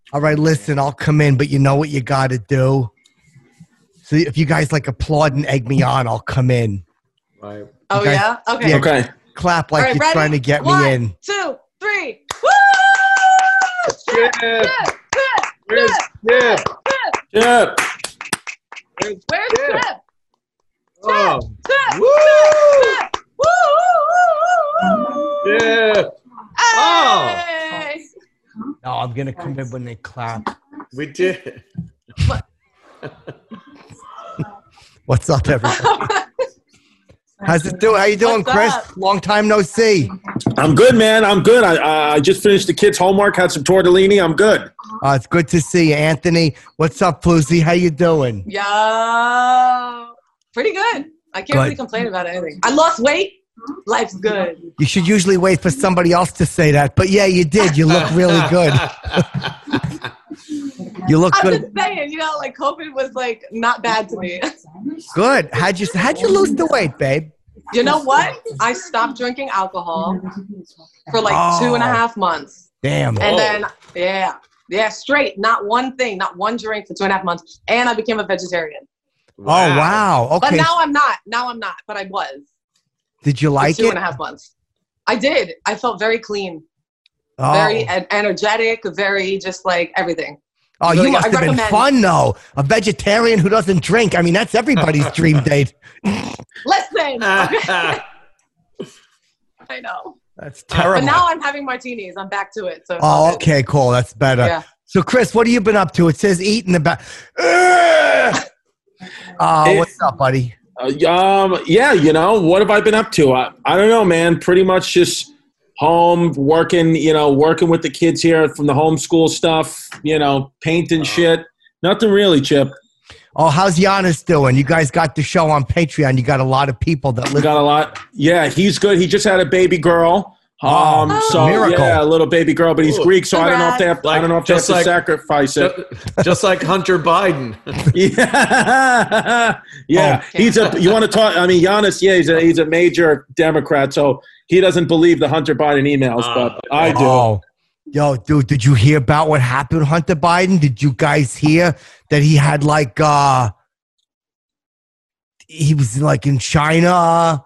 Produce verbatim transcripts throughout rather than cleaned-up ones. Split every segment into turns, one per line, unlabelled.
All right, listen, I'll come in, but you know what you got to do? So if you guys like applaud and egg me on, I'll come in.
Right.
Oh,
guys,
yeah? Okay.
Yeah,
Okay.
clap like
All right,
you're
ready?
trying to get
One,
me in.
two, three. Woo!
Chip.
Chip, Chip,
Where's
Chip,
Chip?
Chip.
Chip.
Where's
Where's
Chip?
Chip?
Oh.
Chip,
Woo!
Chip. Woo, woo, woo, woo.
Chip. Oh.
Hey!
No, I'm going to come in when they clap.
We did.
What's up, everybody? How's it doing? How you doing,
What's
Chris?
up?
Long time no see.
I'm good, man. I'm good. I I just finished the kids' homework. Had some tortellini. I'm good.
Uh, it's good to see you, Anthony. What's up, Floozy? How you doing?
Yo. Pretty good. I can't
Good.
really complain about anything. I lost weight. Life's good.
You should usually wait for somebody else to say that, but yeah, you did. You look really good. You look
I'm
good.
just saying, you know, like COVID was like not bad to me.
Good. How'd you How'd you lose the weight, babe?
You know what? I stopped drinking alcohol for like
Oh.
two and a half months.
Damn.
And
Oh.
then, yeah, yeah, straight, not one thing, not one drink for two and a half months. And I became a vegetarian.
Oh wow.
But
Okay.
now I'm not. Now I'm not, but I was.
Did you
For
like
two
it?
and a half months. I did. I felt very clean,
Oh.
very en- energetic, very just like everything.
Oh,
really
you must
good.
have
I
been
recommend.
fun though. A vegetarian who doesn't drink. I mean, that's everybody's dream date.
Listen. I know.
That's terrible.
But now I'm having martinis. I'm back to it. So it's
Oh,
all good.
okay, cool. That's better.
Yeah.
So, Chris, what have you been up to? It says eat in the back. Uh,
It-
what's up, buddy?
Uh, um, yeah, you know, what have I been up to? I, I don't know, man. Pretty much just home, working, you know, working with the kids here from the homeschool stuff, you know, painting shit. Nothing really, Chip.
Oh, how's Giannis doing? You guys got the show on Patreon. You got a lot of people that
We
listen.
got a lot. Yeah, he's good. He just had a baby girl. Um,
Oh,
so
miracle.
yeah, a little baby girl, but he's
Ooh.
Greek, so I don't know if they have. I
Like-
don't know if they have
just
to
like-
sacrifice it.
Just, just like Hunter Biden.
Yeah, yeah.
Oh.
He's a. You want to talk? I mean, Giannis. Yeah, he's a he's a major Democrat, so he doesn't believe the Hunter Biden emails,
Ah,
but
okay.
I do.
Oh, yo, dude, did you hear about what happened with Hunter Biden? Did you guys hear that he had like, uh, he was like in China?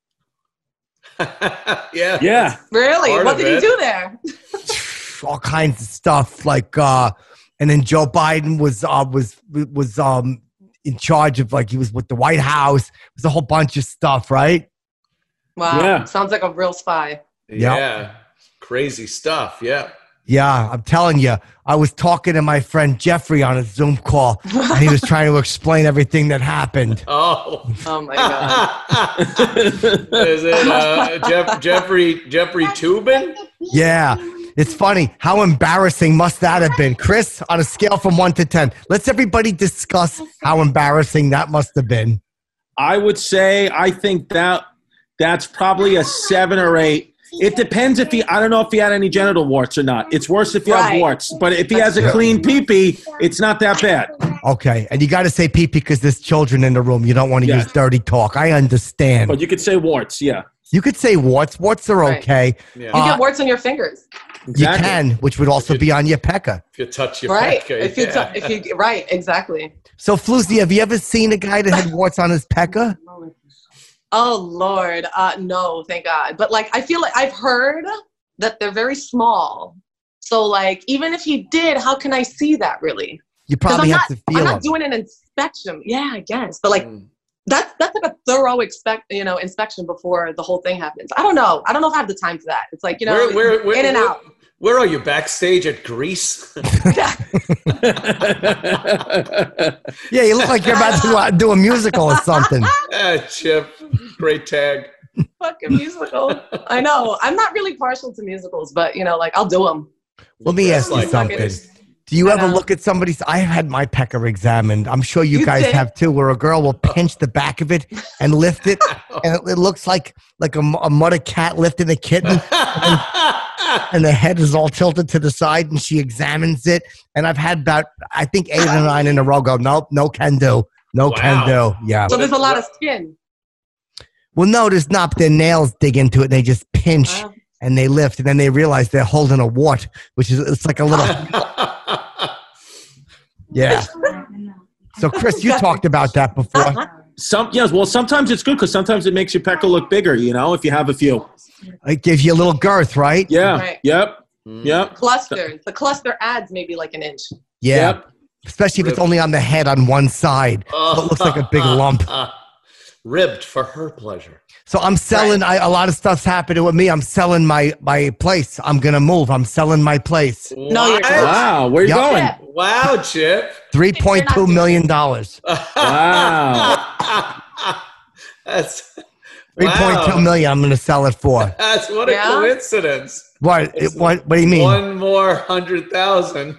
yeah.
Yeah,
Really?
Part
What
of
did he
it.
do there?
All kinds of stuff like, uh, and then Joe Biden was, uh, was, was, um, in charge of like, he was with the White House. It was a whole bunch of stuff, right?
Wow.
Yeah.
Sounds like a real spy.
Yeah. Crazy stuff. Yeah.
Yeah, I'm telling you, I was talking to my friend Jeffrey on a Zoom call, and he was trying to explain everything that happened.
Oh.
Oh my God.
Is it uh, Jeff, Jeffrey Jeffrey Tubin?
Yeah, it's funny. How embarrassing must that have been? Chris, on a scale from one to ten, let's everybody discuss how embarrassing that must have been.
I would say I think that that's probably a seven or eight. It depends if he. I don't know if he had any genital warts or not. It's worse if you have
Right.
warts, but if he has a clean pee-pee, it's not that bad.
Okay, and you got to say pee because there's children in the room. You don't want to
Yeah.
use dirty talk. I understand.
But you could say warts, yeah.
You could say warts. Warts are
Right.
okay.
Yeah.
You
Uh,
get warts on your fingers.
You
Exactly.
can, which would also be on your pecker.
If you touch your
Right.
pecker,
If you,
yeah.
if you, right. Exactly.
So, Floozy, have you ever seen a guy that had warts on his pecker?
Oh Lord. Uh, no, thank God. But like, I feel like I've heard that they're very small. So like, even if he did, how can I see that really?
You
'Cause
probably
I'm
have
not,
to feel
I'm
them.
not doing an inspection. Yeah, I guess. But like,
Mm.
that's that's like a thorough expect, you know, inspection before the whole thing happens. I don't know. I don't know if I have the time for that. It's like, you know,
Where, where, where,
in and
where,
out.
Where are you? Backstage at Greece?
Yeah, you look like you're about to uh, do a musical or something.
Ah, Chip, great tag.
Fucking musical. I know. I'm not really partial to musicals, but you know, like I'll do them.
Let me ask you
Like,
something.
it's-
Do you
I
ever
know.
look at somebody's? I have had my pecker examined. I'm sure you,
You
guys
did?
have too, where a girl will pinch the back of it and lift it, and it, it looks like like a, a mother cat lifting a kitten, and the head is all tilted to the side, and she examines it. And I've had about, I think, eight or nine in a row go, nope, no can do, no can do. Yeah.
So there's a lot of skin.
Well, no, there's not. Their nails dig into it, and they just pinch.
Wow.
And they lift, and then they realize they're holding a wart, which is it's like a little Yeah. So, Chris, you talked about that before.
Some yes, well, sometimes it's good because sometimes it makes your pecker look bigger. You know, if you have a few.
It gives you a little girth, right?
Yeah.
Right.
Yep.
Mm.
Yep.
Clusters. The cluster adds maybe like an inch.
Yeah.
Yep.
Especially if it's only on the head on one side. So it looks like a big lump.
Ribbed for her pleasure.
So I'm selling. I, a lot of stuff's happening with me. I'm selling my my place. I'm gonna move. I'm selling my place.
No, you're
What?
not.
Wow. Where you
Yep.
going?
Yeah.
Wow, Chip.
Three point two million dollars.
Wow.
That's
Three point two
wow.
million. I'm gonna sell it for.
That's what a
Yeah?
coincidence.
What? It, what? What do you mean?
One more hundred thousand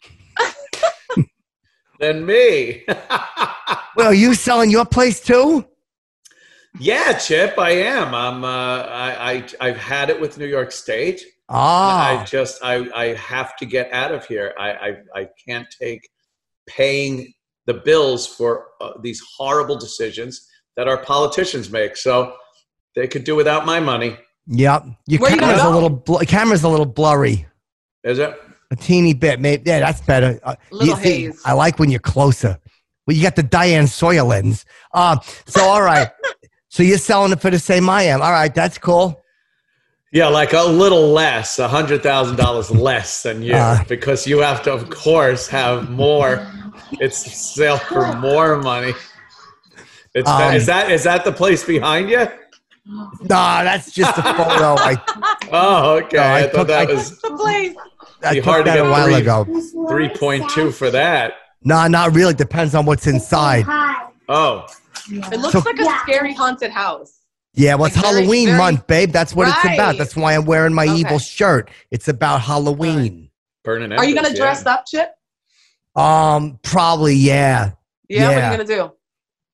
than me.
Well, are you selling your place too?
Yeah, Chip, I am. I'm. Uh, I, I I've had it with New York State.
Ah.
I just I, I have to get out of here. I I, I can't take paying the bills for uh, these horrible decisions that our politicians make. So they could do without my money.
Yep. Your
Where you
camera's
gonna
a
go?
little. Bl- camera's a little blurry.
Is it?
A teeny bit. Maybe. Yeah, that's better. Uh,
Little
you see,
haze.
I like when you're closer. Well, you got the Diane Sawyer lens. Uh, so all right. So you're selling it for the same I am. All right, that's cool.
Yeah, like a little less, a hundred thousand dollars less than you,
Uh.
because you have to, of course, have more. It's sale for more money. It's
Um,
is that is that the place behind you?
Nah, that's just a photo. I,
Oh, okay.
No, I
I, thought
took-
that
I-
was
The place.
I
Be
took
hard to
that
get
a while
three.
ago.
three point two for that.
Nah, not really. Depends on what's inside.
Oh,
It looks
So-
like a scary haunted house.
Yeah, well, it's
Like very-
Halloween
very-
month, babe. That's what it's about.
Right.
That's why I'm wearing my
Okay.
evil shirt. It's about Halloween.
burning.
Are you gonna
embers,
dress
yeah.
up, Chip?
Um, probably, yeah.
Yeah. What
Yeah.
are you gonna do?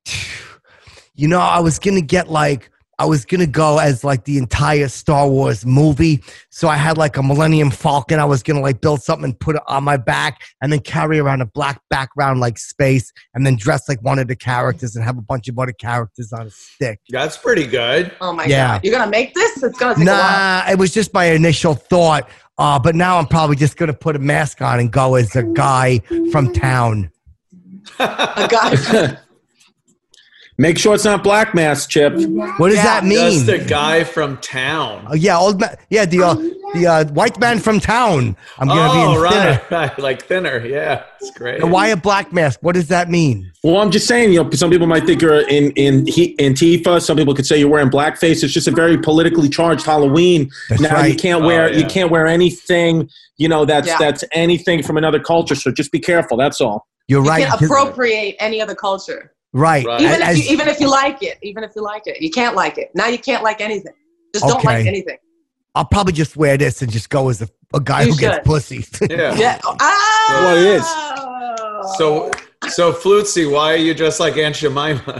You know, I was gonna get like I was gonna go as like the entire Star Wars movie. So I had like a Millennium Falcon. I was gonna like build something and put it on my back and then carry around a black background like space and then dress like one of the characters and have a bunch of other characters on a stick.
That's pretty good.
Oh my
Yeah.
god. You're gonna make this? It's gonna take a while.
Nah, it was just my initial thought. Uh, but now I'm probably just gonna put a mask on and go as a guy from town.
A guy.
Make sure it's not black mass, Chip.
What does
Yeah.
that mean?
Just a guy from town.
Uh, yeah, old man. Yeah, the uh, the uh, white man from town. I'm gonna be
Oh,
in thinner.
right, right, like thinner. Yeah, it's great.
Now, why a black mask? What does that mean?
Well, I'm just saying, you know, some people might think you're in in he, Antifa. Some people could say you're wearing blackface. It's just a very politically charged Halloween.
That's
now
right.
you can't wear
Oh, yeah.
you can't wear anything, you know, that's
Yeah.
that's anything from another culture. So just be careful. That's all.
You're
You
right.
can't
'cause-
appropriate any other culture.
right.
Right.
Even
As-
if you even if you like it. Even if you like it. You can't like it. Now you can't like anything. Just don't like
Okay.
anything.
I'll probably just wear this and just go as a, a guy
You
who gets
should.
pussy.
Yeah.
Yeah. Ah!
What it is.
So, so Flutzy, why are you dressed like Aunt Jemima?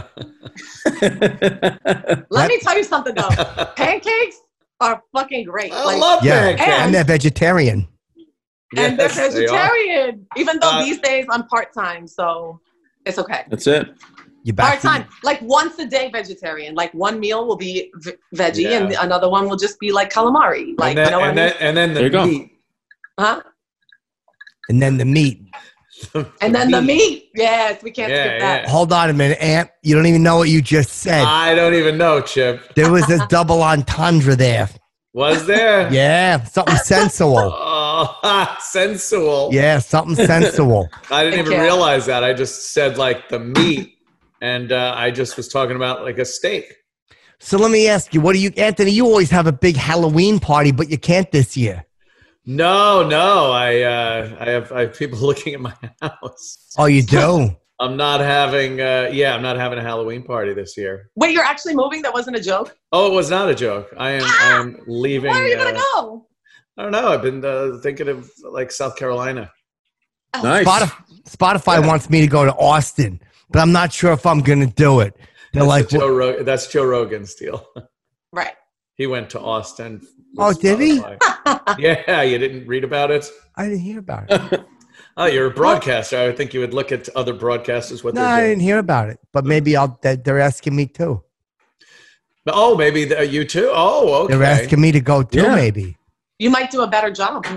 Let me tell you something though. Pancakes are fucking great.
I
Like,
love
Yeah.
pancakes.
And they're vegetarian.
and they're
Yes, they are.
vegetarian. Even though
Uh,
these days I'm part time, so it's okay.
That's it.
You back
Part
to-
time, like once a day vegetarian. Like one meal will be v- veggie,
Yeah.
and another one will just be like calamari. Like
and then,
you know what
and
I mean?
then, and then
There you
the
go.
meat.
Huh?
And then the meat.
And then the meat. Yes, we can't
Yeah,
skip that.
yeah.
Hold on a minute, Aunt. You don't even know what you just said.
I don't even know, Chip.
There was a double entendre there.
Was there?
Yeah, something sensual.
Oh, sensual.
Yeah, something sensual.
I didn't even
Okay.
realize that. I just said like the meat, and uh, I just was talking about like a steak.
So let me ask you, what do you, Anthony? You always have a big Halloween party, but you can't this year.
No, no, I uh, I have I have people looking at my house.
Oh, you do?
I'm not having. Uh, yeah, I'm not having a Halloween party this year.
Wait, you're actually moving? That wasn't a joke?
Oh, it was not a joke. I am. I am leaving.
Where are you going
uh,
to go?
I don't know. I've been uh, thinking of like South Carolina.
Nice.
Spotify, Spotify wants me to go to Austin, but I'm not sure if I'm going to do it. They're
That's,
like,
a Joe Rog- that's Joe Rogan's deal.
Right.
He went to Austin. with
Oh, did he?
Spotify. Yeah, you didn't read about it.
I didn't hear about it.
Oh, you're a broadcaster. I would think you would look at other broadcasters what
No, I
they're doing.
didn't hear about it. But maybe I'll. they- They're asking me too.
Oh, maybe the, you too. Oh, okay.
They're asking me to go too.
Yeah.
Maybe.
You might do a better job. Who knows?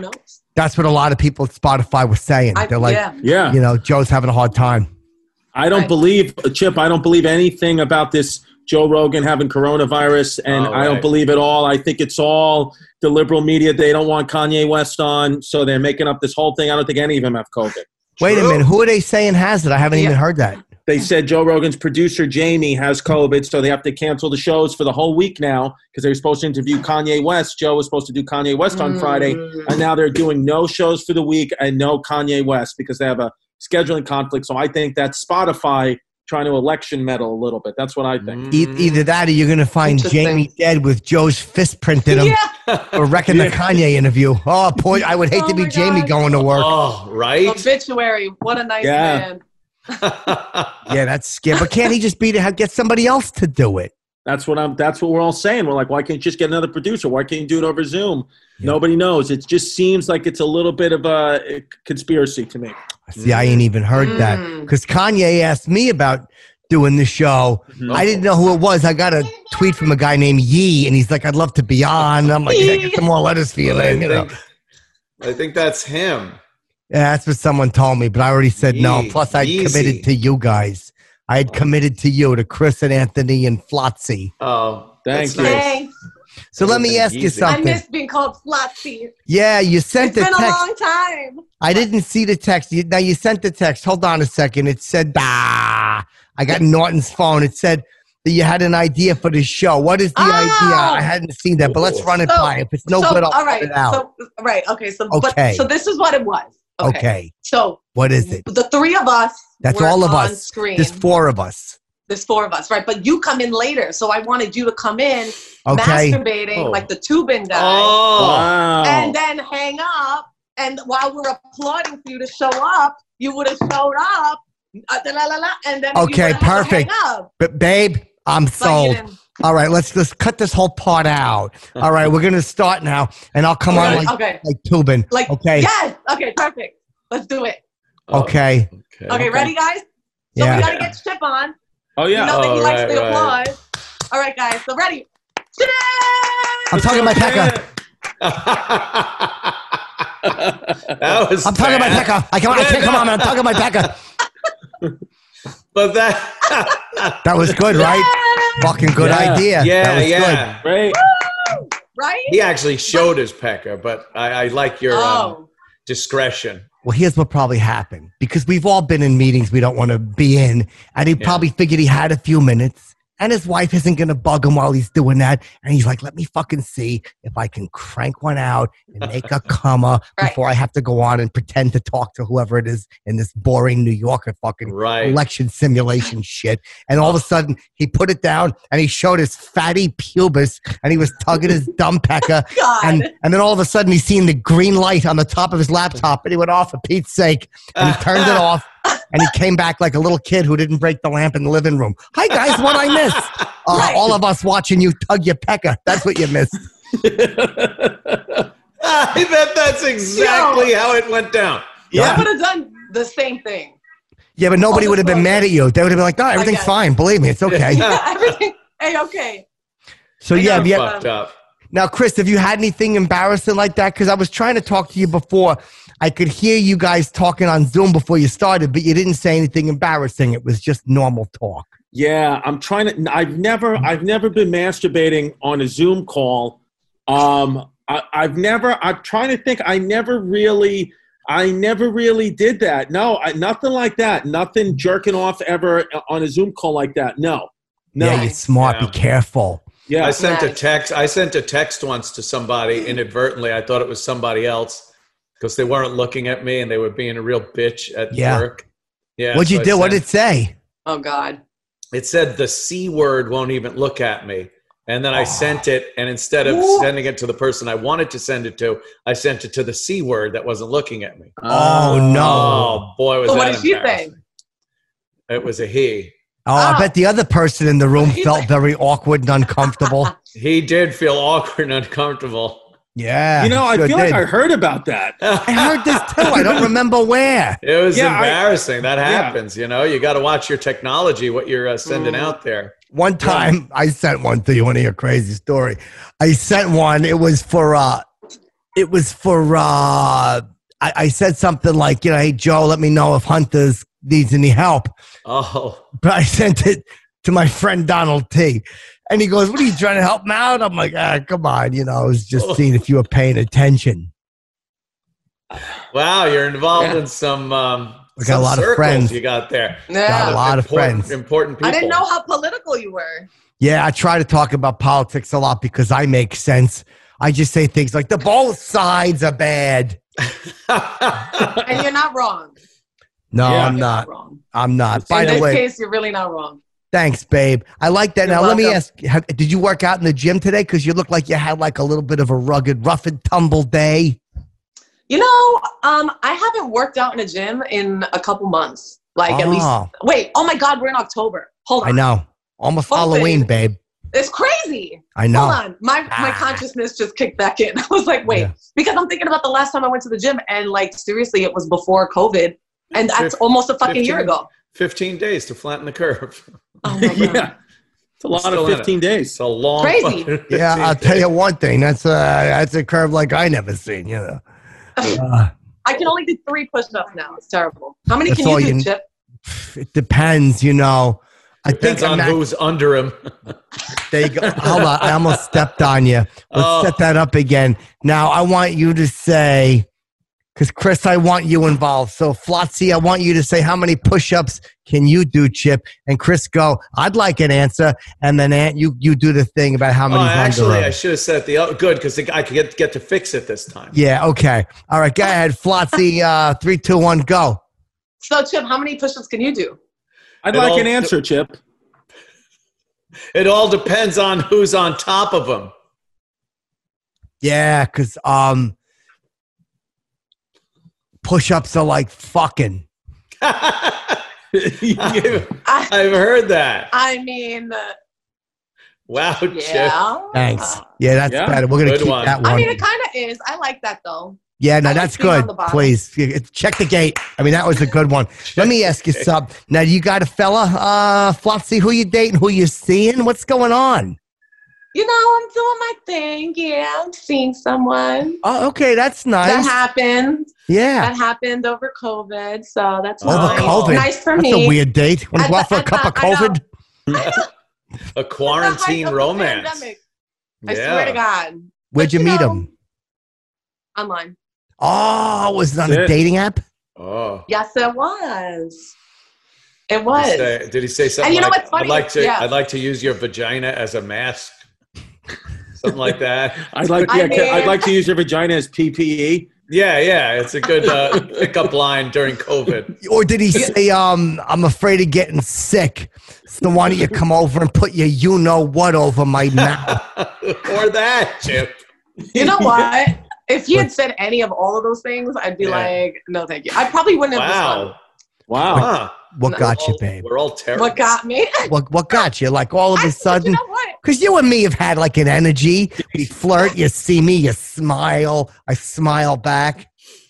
That's what a lot of people at Spotify were saying.
I,
They're like,
yeah.
Yeah.
you know, Joe's having a hard time.
I don't
Right.
believe, Chip, I don't believe anything about this Joe Rogan having coronavirus, and
Oh,
I don't
right.
believe it all. I think it's all the liberal media. They don't want Kanye West on, so they're making up this whole thing. I don't think any of them have COVID.
Wait a
True.
minute. Who are they saying has it? I haven't
Yeah.
even heard that.
They said Joe Rogan's producer, Jamie, has COVID, so they have to cancel the shows for the whole week now because they were supposed to interview Kanye West. Joe was supposed to do Kanye West on
Mm.
Friday, and now they're doing no shows for the week and no Kanye West because they have a scheduling conflict. So I think that's Spotify trying to election meddle a little bit. That's what I think.
E- either that or you're going to find
Interesting.
Jamie dead with Joe's fist printed him
Yeah.
or wrecking the Kanye interview. Oh, boy. I would hate
Oh
to be
my
Jamie
God.
going to work.
Oh, right.
Obituary. What a nice
Yeah.
man.
Yeah, that's scary. But can't he just be to get somebody else to do it?
That's what I'm. That's what we're all saying. We're like, why can't you just get another producer? Why can't you do it over Zoom?
Yeah.
Nobody knows. It just seems like it's a little bit of a conspiracy to me.
See, I ain't even heard that
Mm.
because Kanye asked me about doing the show. I didn't know who it was. I got a tweet from a guy named Yee, and he's like, "I'd love to be on." I'm like, "Yeah, get some more letters for you,
I,
man." You know?
think, I think that's him.
Yeah, that's what someone told me, but I already said no.
Yee.
Plus, I'd
Yeezy.
committed to you guys. I had committed to you, to Chris and Anthony and Flotsy.
Oh,
Thank
that's
you.
nice.
Thanks.
So let me ask you
Yeezy.
I
something.
miss being called Flotsy.
Yeah, you sent
It's
the
been a
text.
long time.
I didn't see the text. You, now you sent the text. Hold on a second. It said, ah, I got Norton's phone. It said that you had an idea for the show. What is the
Oh!
idea? I hadn't seen that, but let's run it
So-
by. If it's no
so,
good, I'll
all
cut
right.
it out.
So, right. Okay. So,
Okay.
But, so this is what it was.
Okay.
Okay. So
What is it?
the three of us.
That's
were
all of
on
us.
Screen.
There's four of us.
There's four of us, right? But you come in later, so I wanted you to come in
Okay.
masturbating
Oh.
like the Tubin guy,
Oh,
Wow.
and then hang up. And while we're applauding for you to show up, you would have showed up. Uh, da, la, la, la, and then you
Okay,
would've had to
perfect.
hang up.
But babe, I'm
But you
sold.
didn't.
All right, let's let's cut this whole part out. All right, we're gonna start now, and I'll come on
Okay.
like
Okay.
like Tubin.
Like
Okay.
yes. Okay. Perfect. Let's do it.
oh,
Okay.
okay.
Okay. Ready, guys? So
Yeah.
we gotta get Chip on.
Oh
You
yeah.
know that he
Oh,
likes
right,
the
right.
applause. All right, guys. So ready? Chip!
I'm talking about Pekka.
That was
I'm talking about
bad.
Pekka. I come on, I can't come on, man. I'm talking about Pekka.
But that,
That was good, right? Fucking good
Yeah.
idea.
yeah,
that was
yeah.
Great.
Right?
He actually showed his pecker, but I, I like your um,
Oh.
discretion.
Well, here's what probably happened because we've all been in meetings we don't want to be in, and he
Yeah.
probably figured he had a few minutes, and his wife isn't going to bug him while he's doing that, and he's like, "Let me fucking see if I can crank one out and make a comma
Right.
before I have to go on and pretend to talk to whoever it is in this boring New Yorker fucking
Right.
election simulation shit." And all of a sudden, he put it down and he showed his fatty pubis, and he was tugging his dumb pecker.
God.
And, and then all of a sudden, he's seen the green light on the top of his laptop, and he went off for Pete's sake, and he turned it off, and he came back like a little kid who didn't break the lamp in the living room. Hi, guys, what I miss? Uh,
Right.
All of us watching you tug your pecker. That's what you missed.
I bet that's exactly how it went down.
I
Yeah.
would have done the same thing.
Yeah, but nobody would have been mad at you. They would have been like, no, everything's
guess.
fine. Believe me, it's okay.
Everything. Hey, okay.
So, yeah,
I'm
yeah.
fucked up.
Now, Chris, have you had anything embarrassing like that? Because I was trying to talk to you before. I could hear you guys talking on Zoom before you started, but you didn't say anything embarrassing. It was just normal talk.
Yeah, I'm trying to. I've never, I've never been masturbating on a Zoom call. Um, I, I've never. I'm trying to think. I never really, I never really did that. No, I, nothing like that. Nothing jerking off ever on a Zoom call like that. No, no.
Yeah, you're smart.
Yeah.
Be careful.
Yeah,
I sent a
Nice.
text. I sent a text once to somebody inadvertently. I thought it was somebody else because they weren't looking at me and they were being a real bitch at
Yeah.
work. Yeah.
What'd
so
you
I
do? What did
sent-
it say?
Oh, God.
It said the C word won't even look at me. And then I sent it, and instead of
Ooh.
sending it to the person I wanted to send it to, I sent it to the C word that wasn't looking at me.
Oh, no.
Oh, boy, was
So what
that
did she
embarrassing. It was a he.
Oh, I
Ah.
bet the other person in the room
He's
felt
like-
very awkward and uncomfortable.
He did feel awkward and uncomfortable.
Yeah.
you know, I
sure
feel
did.
like I heard about that.
I heard this too. I don't remember where.
It was
Yeah, I-
embarrassing. that
Yeah.
happens. You know, you got to watch your technology, what you're uh, sending
Mm.
out there.
One time I sent one to you, one of your crazy story. I sent one. It was for uh It was for, uh, I, I said something like, you know, hey, Joe, let me know if Hunters needs any help.
Oh.
But I sent it to my friend Donald T. And he goes, what are you trying to help him out? I'm like, ah, come on. You know, I was just seeing if you were paying attention.
Wow, you're involved
Yeah.
in some, um,
We got
some
a lot of
circles
friends.
you got there.
Yeah.
Got a lot of
important,
friends.
Important people.
I didn't know how political you were.
Yeah, I try to talk about politics a lot because I make sense. I just say things like the both sides are bad.
And you're not wrong.
No,
Yeah.
I'm
You're
not.
wrong.
I'm not. By
In
the
this
way,
case, you're really not wrong.
thanks, babe. I like that.
You're
Now, let me
welcome.
ask, have, did you work out in the gym today? Because you look like you had like a little bit of a rugged, rough and tumble day.
You know, um, I haven't worked out in a gym in a couple months. Like at least.
Oh.
Wait. Oh my God, we're in October. Hold on.
I know. Almost
Oh,
Halloween,
babe.
babe.
It's crazy.
I know.
Hold on. My my
Ah.
consciousness just kicked back in. I was like, wait,
Yeah.
because I'm thinking about the last time I went to the gym, and like seriously, it was before COVID, and that's
Fif-
almost a fucking year
fifteen
ago.
fifteen days to flatten the curve.
Oh my God.
Yeah. It's a lot
Still
of
in it.
fifteen days.
It's a long
Crazy.
fucking
Yeah,
fifteen
I'll tell
days.
you one thing. That's a, that's a curve like I never seen, you know. Uh,
I can only do three push-ups now. It's terrible. How many
That's
can
all
you do,
you-
Chip?
it depends, you know. I
Depends
think I'm
on
not,
who's under him.
there you go. Hold on. I almost stepped on you. Let's
Oh.
set that up again. Now, I want you to say, because Chris, I want you involved. So, Flotsy, I want you to say how many push-ups can you do, Chip? And Chris, go, I'd like an answer. And then, Aunt, you, you do the thing about how
Oh,
many
actually,
under
I
him.
should have said the other. Good, because I could get, get to fix it this time.
Yeah, okay. All right, go ahead. Flotsy, uh, three, two, one, go.
So, Chip, how many push-ups can you do?
I'd
It
like
all-
an answer, Chip.
It all depends on who's on top of him.
Yeah, because um, push-ups are like fucking.
I've,
I,
I've heard that.
I mean, uh,
Wow, Chip.
yeah.
Thanks. Yeah, that's
Yeah,
better. We're going to
good
keep
one.
that one.
I mean, it kind of is. I like that though.
Yeah, no,
I like
that's
being on
good.
the bottom.
Please check the gate. I mean, that was a good one. Let me ask you something. Now, you got a fella, uh, Flotsy, who you dating, who you seeing? What's going on?
You know, I'm doing my thing. Yeah, I'm seeing someone.
Oh, okay, that's
That
nice.
happened.
Yeah,
That happened over COVID, so that's
Over
nice.
COVID?
Nice for
that's
me.
a weird date. Want
At
to go out
the-
for a
at
cup of
the- I know.
COVID?
A
At the height
quarantine
of the
romance.
pandemic. I swear to God.
Where'd
But,
you meet
know,
him?
Online.
Oh, was it on
That's
a
it.
dating app?
Oh.
Yes, it was. It
Did he,
was.
say, did he say something
And you know
like,
what's funny?
I'd like to
Yeah.
I'd like to use your vagina as a mask? Something like that.
I'd like,
I
yeah,
mean-
I'd like to use your vagina as P P E.
Yeah, yeah. It's a good uh, pickup line during COVID.
Or did he say, um, I'm afraid of getting sick, so why don't you come over and put your you know what over my mouth?
Or that, Chip.
You know what? If he had said any of all of those things, I'd be
Yeah.
like, no, thank you. I probably wouldn't have
Wow.
Wow.
Huh.
What
No.
got you,
All-
babe?
We're all
responded.
terrible.
What got me?
What what got you? Like all of
I,
a
but
sudden?
you know what?
Because you and me have had like an energy. We flirt, you see me, you smile, I smile back.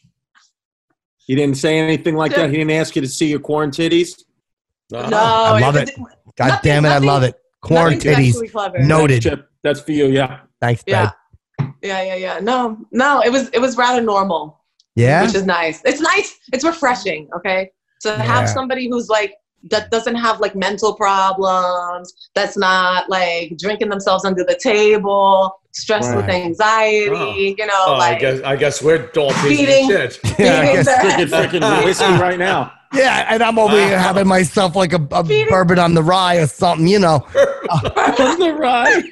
He didn't say anything like that. He didn't ask you to see your corn titties.
Uh-huh.
No,
I love it.
it-
God
Nothing-
damn it, I
nothing-
love it. Corn
nothing
titties.
sexually clever.
Noted.
Chip, that's for you. Yeah.
Thanks, babe.
Yeah. Yeah, yeah, yeah. No, no, it was it was rather normal,
Yeah?
which is nice. It's nice. It's refreshing. Okay, to
Yeah.
have somebody who's like that doesn't have like mental problems. That's not like drinking themselves under the table, stressed with
Right.
anxiety.
Oh.
You know,
Oh, I
like
guess I guess we're all pieces
Feeding.
of shit.
Yeah, I
beating
guess-
their-
Drinking freaking whiskey right now.
Yeah, and I'm over here having myself like a, a
Feeding-
bourbon on the rye or something, you know.
On the right.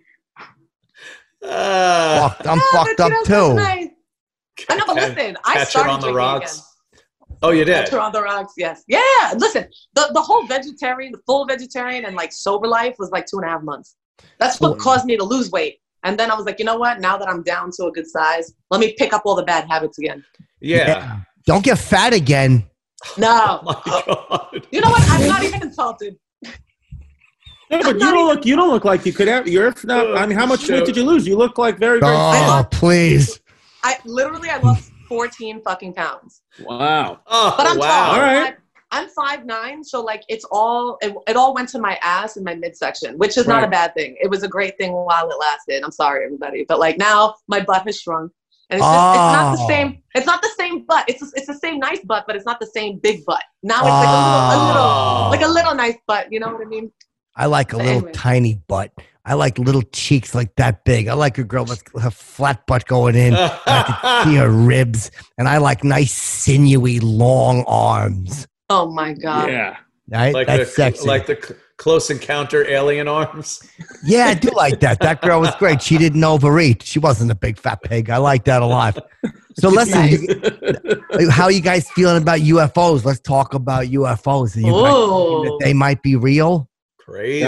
Uh,
Fucked. I'm
No,
fucked
but,
up
you know,
too.
that's nice. I know, but
Catch-
listen, I
catch it
started
on the
drinking
rocks.
again.
Oh, you did?
Catch her on the rocks, yes. Yeah, listen, the, the whole vegetarian, the full vegetarian and like sober life was like two and a half months. That's what caused me to lose weight. And then I was like, you know what? Now that I'm down to a good size, let me pick up all the bad habits again.
Yeah.
Don't get fat again.
No.
Oh my God.
You know what? I'm not even insulted.
No, but you don't look. You don't look like you could have. You're not. I mean, how much weight did you lose? You look like very, very.
Oh, please.
I literally, I lost fourteen fucking pounds.
Wow.
Oh,
But I'm
wow.
tall.
All right.
I'm five nine, so like it's all it, it all went to my ass and my midsection, which is not a
Right.
bad thing. It was a great thing while it lasted. I'm sorry, everybody, but like now my butt has shrunk And it's just, it's not the
Oh.
same. It's not the same butt. It's it's the same nice butt, but it's not the same big butt. Now it's like a little, a little,
Oh.
like a little nice butt. You know what I mean?
I like a
But
little
anyway.
tiny butt. I like little cheeks like that big. I like a girl with a flat butt going in. I can see her ribs. And I like nice, sinewy, long arms.
Oh my god.
Yeah.
Right?
like
That's
the
sexy.
like the c- close encounter alien arms.
Yeah, I do like that. That girl was great. She didn't overeat. She wasn't a big fat pig. I like that a lot. So listen,
Nice.
you- how are you guys feeling about U F Os? Let's talk about U F Os. Are you guys thinking that
Ooh.
they might be real?
Crazy.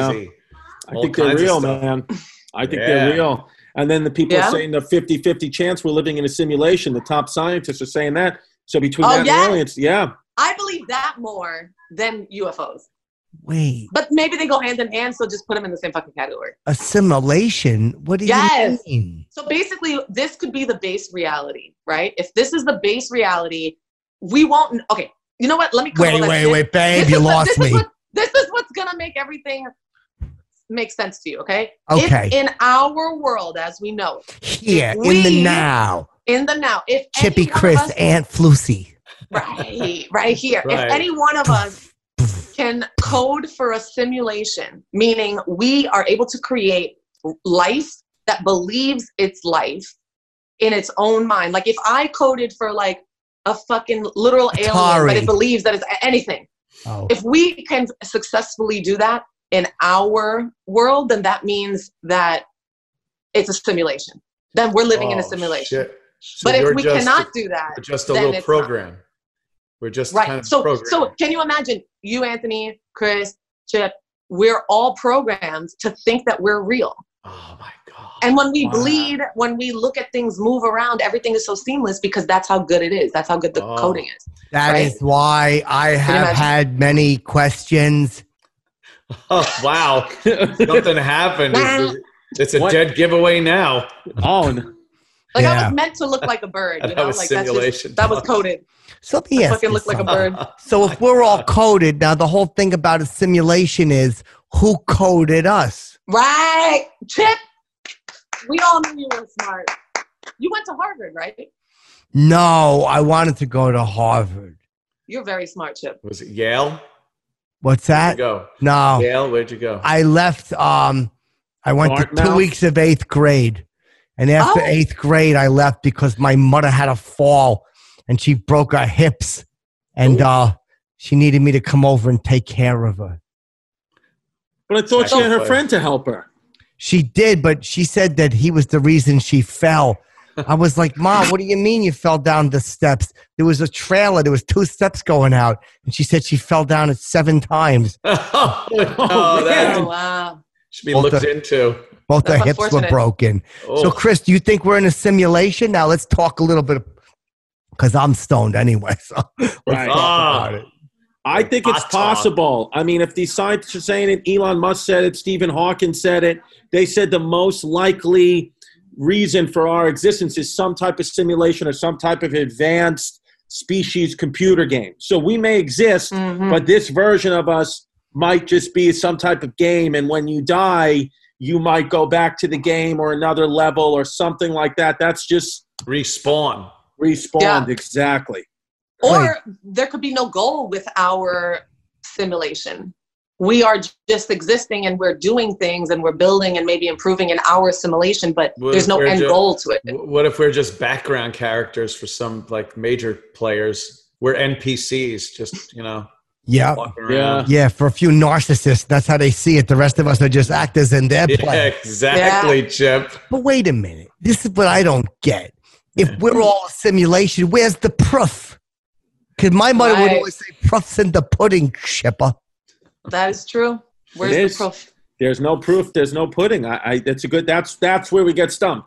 I
All
think they're
kinds of
real,
stuff.
man. I think
Yeah.
they're real. And then the people
Yeah.
are saying the fifty-fifty chance we're living in a simulation. The top scientists are saying that. So between
Oh,
that and
yeah?
aliens, yeah.
I believe that more than U F Os.
Wait,
But maybe they go hand in hand, so just put them in the same fucking category.
assimilation? What do
Yes.
you mean?
So basically, this could be the base reality, right? If this is the base reality, we won't. Okay, you know what? Let me. cut all
Wait,
that
wait,
shit.
wait, babe,
This
you
is what-
lost
this
me.
Is what, this is what's gonna make everything make sense to you. Okay.
Okay.
If in our world, as we know it,
Here,
If
in the
we-
now.
in the now, if
Chippy
any one of
Chris,
us-
Aunt Flucy.
right, right here,
Right.
if any one of us can code for a simulation, meaning we are able to create life that believes it's life in its own mind. Like if I coded for like a fucking literal alien, but
Atari.
it believes that it's anything.
Oh,
If we can successfully do that in our world, then that means that it's a simulation. Then we're living in a
Oh,
simulation.
shit. So
But if
you're
we
just-
cannot do that,
we're just a
then
little
it's not.
program. We're just
right.
kind of
so,
program.
so can you imagine you, Anthony, Chris, Chip? We're all programmed to think that we're real.
oh my god.
And when we
Wow.
bleed, when we look at things move around, everything is so seamless because that's how good it is. That's how good the
Oh.
coding is.
that is
right.
why I have
imagine?
had many questions.
Oh wow. Something happened. It's, it's a
What?
dead giveaway now.
Oh, and
Like I
Yeah.
was meant to look like a bird. You
That
know,
was
like that's
simulation
just, that was
talk.
coded.
So let me
I
ask
fucking
you
look like a
something.
bird.
So if we're all coded, now the whole thing about a simulation is who coded us?
Right, Chip. We all knew you were smart. You went to Harvard, right?
No, I wanted to go to Harvard.
You're very smart, Chip.
Was it Yale?
What's
Where'd
that?
you go?
No,
Yale, where'd you go?
I left. Um, I went to two
Dartmouth?
weeks of eighth grade, and after
Oh.
eighth grade, I left because my mother had a fall, and she broke her hips, and
Ooh.
uh, she needed me to come over and take care of her.
but I thought she had her
Sacrifice.
friend to help her.
She did, but she said that he was the reason she fell. I was like, Mom, what do you mean you fell down the steps? There was a trailer. There was two steps going out. And she said she fell down it seven times.
oh, no,
Oh,
that
Oh, wow.
should be
Both
looked
the-
into.
Both
That's
her hips were
unfortunate.
broken.
Oh.
So, Chris, do you think we're in a simulation? Now, let's talk a little bit, because I'm stoned anyway. So let's
Right.
talk
Ah.
about it.
I think it's
Hot talk.
possible. I mean, if these scientists are saying it, Elon Musk said it, Stephen Hawking said it, they said the most likely reason for our existence is some type of simulation or some type of advanced species computer game. So we may exist,
Mhm.
but this version of us might just be some type of game. And when you die, you might go back to the game or another level or something like that. That's just
Respawn.
respawned.
Yeah.
Exactly.
Or there could be no goal with our simulation. We are just existing and we're doing things and we're building and maybe improving in our simulation, but
What
there's
if
no
we're
end
ju-
goal to it.
W- What if we're just background characters for some like major players? We're N P Cs, just you know,
Yeah.
walking around.
Yeah, for a few narcissists, that's how they see it. The rest of us are just actors in their
Yeah,
play.
exactly, Chip.
But wait a minute. This is what I don't get. If we're all a simulation, where's the proof? Because my mother would
Right.
always say, proof's in the pudding, Shipper.
That is true. Where's
It
the
is.
proof?
There's no proof. There's no pudding. I, I that's a good. That's that's where we get stumped.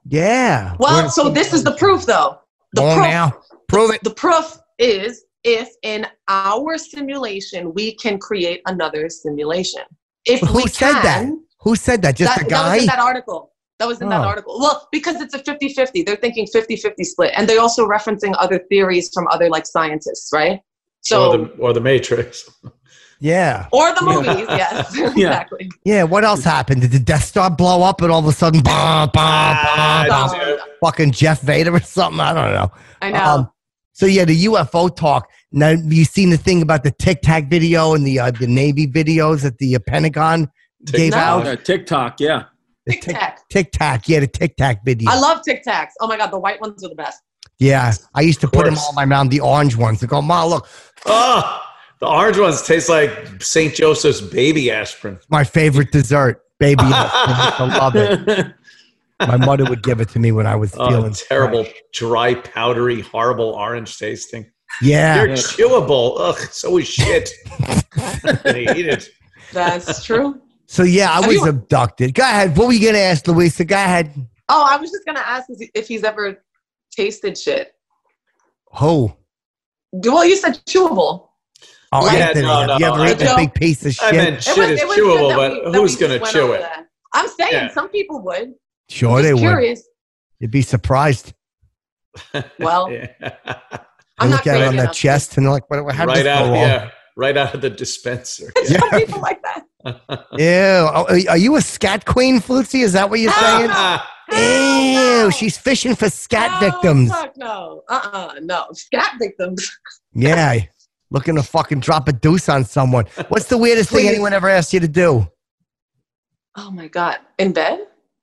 Yeah. We're
Well,
a
so this is the
simulation.
proof, though. The
Go on
proof,
now. Prove it.
The proof is if in our simulation we can create another simulation. If
But who
we
said
can,
that? Who said that? Just
that,
a
that was
guy?
in that article. That was in that
Oh.
article. Well, because it's a fifty-fifty. They're thinking fifty-fifty split. And they're also referencing other theories from other like scientists, right? So
or the or the Matrix.
Yeah.
Or the movies, yes. Exactly.
Yeah, what else happened? Did the Death Star blow up and all of a sudden, bah, bah,
Ah,
bah, bah,
dude.
fucking Jeff Vader or something? I don't know.
I know.
Um, so yeah, the U F O talk. Now, you seen the thing about the Tic Tac video and the uh, the Navy videos that the uh, Pentagon gave
No.
out?
Uh, TikTok, yeah.
The
Tic Tac.
Tic Tac, yeah, the Tic Tac video.
I love Tic Tacs. Oh my God, the white ones are the best.
Yeah, I used to
Of
put them
course.
all around the orange ones. They go, Ma, look,
Oh, the orange ones taste like Saint Joseph's baby aspirin.
my favorite dessert, baby. I used to love it. My mother would give it to me when I was
Oh,
feeling
terrible,
fresh.
dry, powdery, horrible orange tasting.
Yeah,
They're chewable. Ugh, so is shit. I'm gonna eat it.
That's true.
so yeah, I
Have
was
you-
abducted. Go ahead. What were you gonna ask, Louisa? Go ahead.
Oh, I was just gonna ask if he's ever tasted shit.
Who?
Well, you said chewable.
Oh,
Yeah,
Anthony,
no,
have you
no,
ever
I
eaten a
meant-
big piece of shit?
I meant shit is
good
chewable,
that
but
we- that
who's
we
gonna
just went
chew
over
it?
that. I'm saying
Yeah.
some people would.
Sure,
I'm
they
just
would.
curious.
You'd be surprised.
Well,
Yeah.
They
I'm
look
not
at it
crazy
on their
enough to-
chest and they're like, "What? How did
right
this go
out,
wrong?"
yeah, right out of the dispenser.
Yeah.
Some people like that.
Ew. Oh, are- are you a scat queen, Flutzy? Is that what you're saying?
Yeah.
Ew. She's fishing for scat
No,
victims.
Fuck no. Uh-uh. No. Scat victims.
Yeah. Looking to fucking drop a deuce on someone. What's the weirdest thing
Please.
anyone ever asked you to do?
Oh my God. In bed?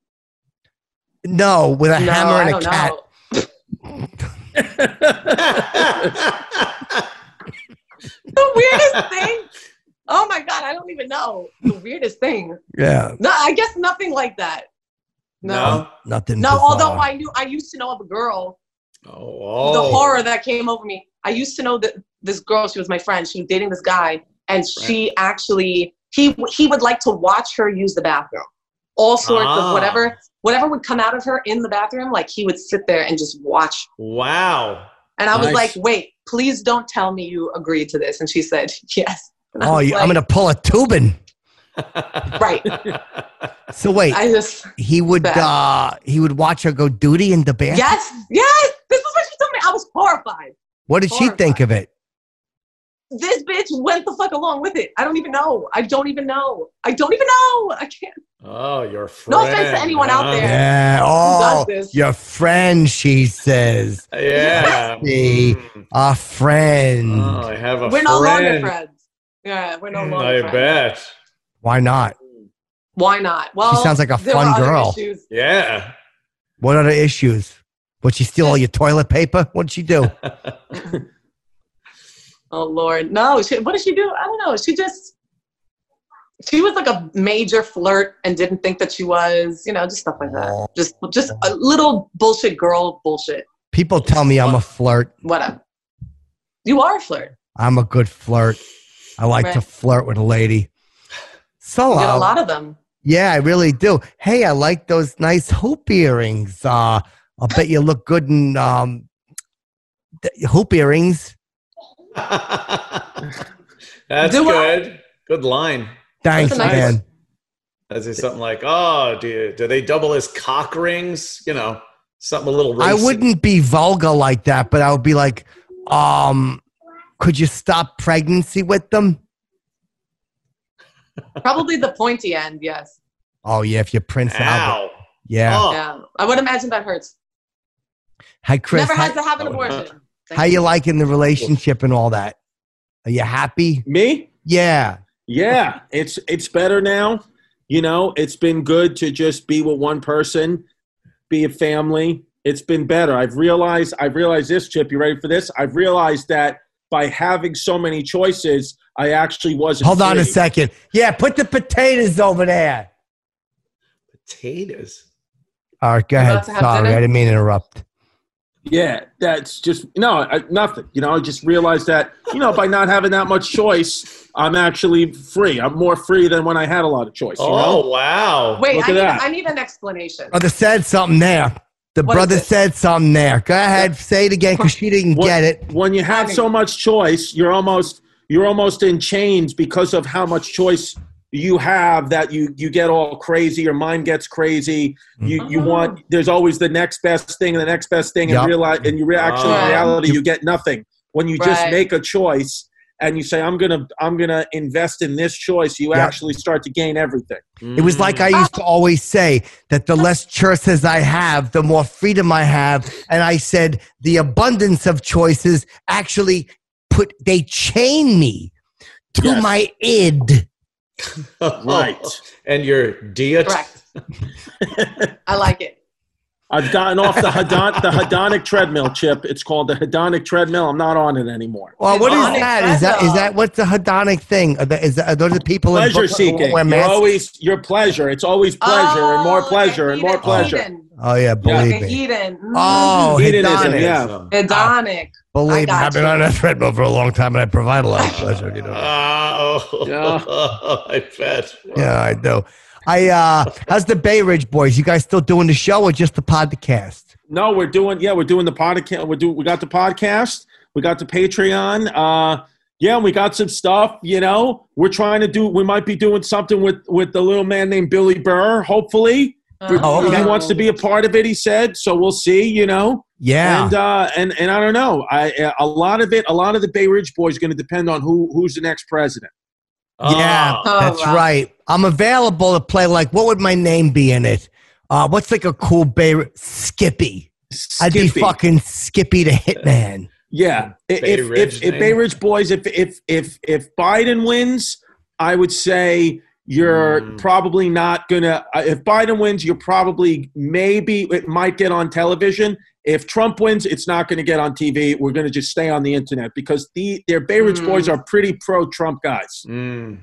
No, with a
No,
hammer
I
and a
don't
cat.
know. The weirdest thing? Oh my God. I don't even know. The weirdest thing.
Yeah.
No, I guess nothing like that. No.
No.
Nothing.
No,
bizarre.
although I knew, I used to know of a girl,
Oh,
the horror that came over me. I used to know that this girl, she was my friend. She was dating this guy, and she actually, he he would like to watch her use the bathroom. All sorts
Ah.
of whatever, whatever would come out of her in the bathroom, like he would sit there and just watch.
Wow.
And I was
Nice.
like, wait, please don't tell me you agreed to this. And she said, yes. And I
Oh,
was
you, I'm
like,
gonna pull a tubin.
Right.
So wait,
I just,
he would
bad.
uh he would watch her go duty in the bathroom.
yes, yes. This is what she told me. I was horrified.
What did she think of it?
This bitch went the fuck along with it. I don't even know. I don't even know. I don't even know. I can't.
Oh, your friend.
No offense to anyone out there.
Yeah.
does
Oh,
this?
your friend. She says,
Yeah.
See.
Mm.
a friend.
Oh, I have a
We're
friend.
no longer friends. Yeah, we're no
Mm,
longer
I
friends.
bet.
Why not?
Why not? Well,
sounds like a
there
fun
were other
girl.
issues.
Yeah.
What other issues? Would she steal all your toilet paper? What'd she do?
Oh Lord, no. She, what did she do? I don't know. She just, she was like a major flirt and didn't think that she was. You know, just stuff like that.
Oh.
Just, just a little bullshit girl bullshit.
People tell me I'm a flirt.
Whatever. You are a flirt.
I'm a good flirt. I like to
Right.
flirt with a lady. So,
You get
uh,
a lot of them.
yeah, I really do. Hey, I like those nice hoop earrings. Uh, I'll bet you look good in um, th- hoop earrings.
That's
Do I?
good. Good line.
Thanks,
That's a nice-
man.
Is it something like, oh, do you, do they double as cock rings? You know, something a little racy.
I wouldn't be vulgar like that, but I would be like, um, could you stop pregnancy with them?
Probably the pointy end. Yes.
Oh, yeah, if you're Prince Albert.
Ow.
Yeah.
Oh.
Yeah. I would imagine that hurts.
Hi, Chris.
Never had
how,
to have an
Oh,
abortion. Thank
how you liking the relationship and all that? Are you happy?
Me?
Yeah.
Yeah, it's it's better now. You know, it's been good to just be with one person, be a family. It's been better. I've realized I've realized this, Chip, you ready for this? I've realized that by having so many choices, I actually wasn't
Hold on a
free.
second. Yeah, put the potatoes over there.
Potatoes.
All right, go
You
ahead.
about to have
Sorry,
dinner?
I didn't mean to interrupt.
Yeah, that's just no, I, nothing. You know, I just realized that, you know, by not having that much choice, I'm actually free. I'm more free than when I had a lot of choice. You
Oh,
know?
wow.
Wait,
Look
I
at
need,
that.
I need an explanation.
Brother said something there. The
What is
brother
it?
said something there. Go ahead, say it again because she didn't
What-
get it.
When you have so much choice, you're almost you're almost in chains because of how much choice you have that you you get all crazy. Your mind gets crazy. You you
Oh.
want there's always the next best thing and the next best thing,
Yup.
and realize and you re- actually in
Right.
reality you get nothing when you just
Right.
make a choice. and you say, I'm gonna I'm gonna invest in this choice, you
Yep.
actually start to gain everything.
It was like I used to always say that the less choices I have, the more freedom I have. And I said the abundance of choices actually put, they chain me to
Yes.
my id.
Right.
And your diet.
Correct. I like it.
I've gotten off the hedon- the hedonic treadmill, Chip. It's called the hedonic treadmill. I'm not on it anymore.
Well, what is
Hedonic
that? Is that is
treadmill.
that what's the hedonic thing? Are, the, is that, are those the people in
Pleasure
Brooklyn who
seeking.
wear
You're
masks?
always your pleasure. It's always pleasure and more
Oh,
pleasure and more
hedon-
pleasure.
hedon.
Oh yeah,
Like
believe
a
me.
hedon. Mm.
Oh,
Hedonism,
hedonic.
yeah.
Hedonic. I
Believe me,
got
I've been
you.
on that treadmill for a long time, and I provide a lot of pleasure. You know.
Oh,
Yeah.
I bet.
Yeah, I do. I uh, how's the Bay Ridge Boys? You guys still doing the show or just the podcast?
No, we're doing yeah, we're doing the podcast. We do we got the podcast. We got the Patreon. Uh, yeah, we got some stuff. You know, we're trying to do. We might be doing something with with the little man named Billy Burr. Hopefully,
Oh, okay.
he wants to be a part of it. He said so. We'll see. You know.
Yeah.
And uh, and and I don't know. I a lot of it, a lot of the Bay Ridge Boys, are going to depend on who who's the next president.
Yeah,
Oh.
that's
wow.
right. I'm available to play. Like, what would my name be in it? Uh, what's like a cool Bay Ri- Skippy? I'd be
Skippy.
fucking Skippy the Hitman.
Yeah. If
Bay
if,
Ridge
if, if
name.
Bay Ridge Boys, if if if if Biden wins, I would say you're
Mm.
probably not gonna. Uh, if Biden wins, you're probably maybe it might get on television. If Trump wins, it's not going to get on T V. We're going to just stay on the internet because the their Bay Ridge
Mm.
Boys are pretty pro-Trump guys.
Mm.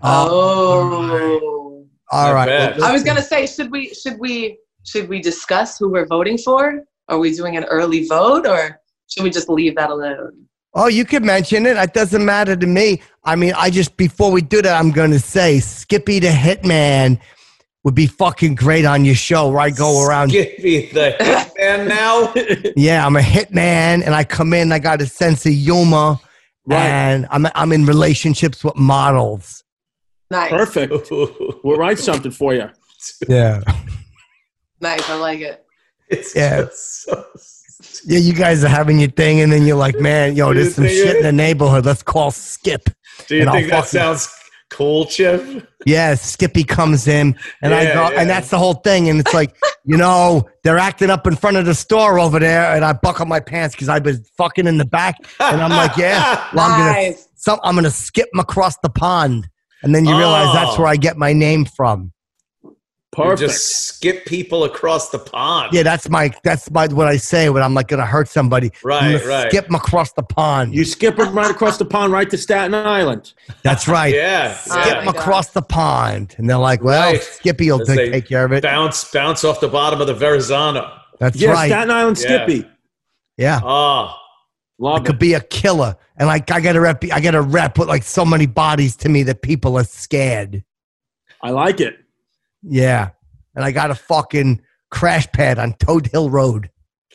Oh.
All
I
right.
bet.
well,
I was gonna say, should we should we should we discuss who we're voting for? Are we doing an early vote, or should we just leave that alone?
Oh, you can mention it. It doesn't matter to me. I mean, I just, before we do that, I'm going to say Skippy the Hitman would be fucking great on your show where I go around.
Give me the hitman now.
Yeah, I'm a hitman and I come in, I got a sense of humor
Right.
and I'm, I'm in relationships with models.
Nice,
Perfect. We'll write something for you.
Yeah.
nice. I like it.
It's
Yeah.
just so
Yeah, you guys are having your thing and then you're like, man, yo,
Do you
there's some
think
shit
it-
in the neighborhood. Let's call Skip.
Do you
And I'll
think that
fucking-
sounds cool, Chip?
Yeah, Skippy comes in and I
Yeah,
go,
yeah.
and that's the whole thing. And it's like, you know, they're acting up in front of the store over there, and I buckle my pants because I've been fucking in the back. And I'm like, yeah, well, I'm gonna,
Nice.
some, I'm gonna skip 'em across the pond, and then you realize that's
Oh.
where I get my name from.
You
Perfect.
just skip people across the pond.
Yeah, that's my, that's my what I say when I'm like gonna hurt somebody. I'm
Right,
gonna
right.
Skip 'em across the pond.
You skip them right across the pond, right to Staten Island.
That's right.
Yeah.
Skip
Oh
yeah.
'em
my
across the pond, and they're like, well,
Right.
Skippy will
As
take,
they
take care of it.
Bounce, bounce off the bottom of the Verrazano.
That's
Yeah,
right.
Staten Island
Yeah.
Skippy.
Yeah.
Oh,
Love
I could
it.
be a killer, and like I got to rep. I got to rep with like so many bodies to me that people are scared.
I like it.
Yeah, and I got a fucking crash pad on Toad Hill Road.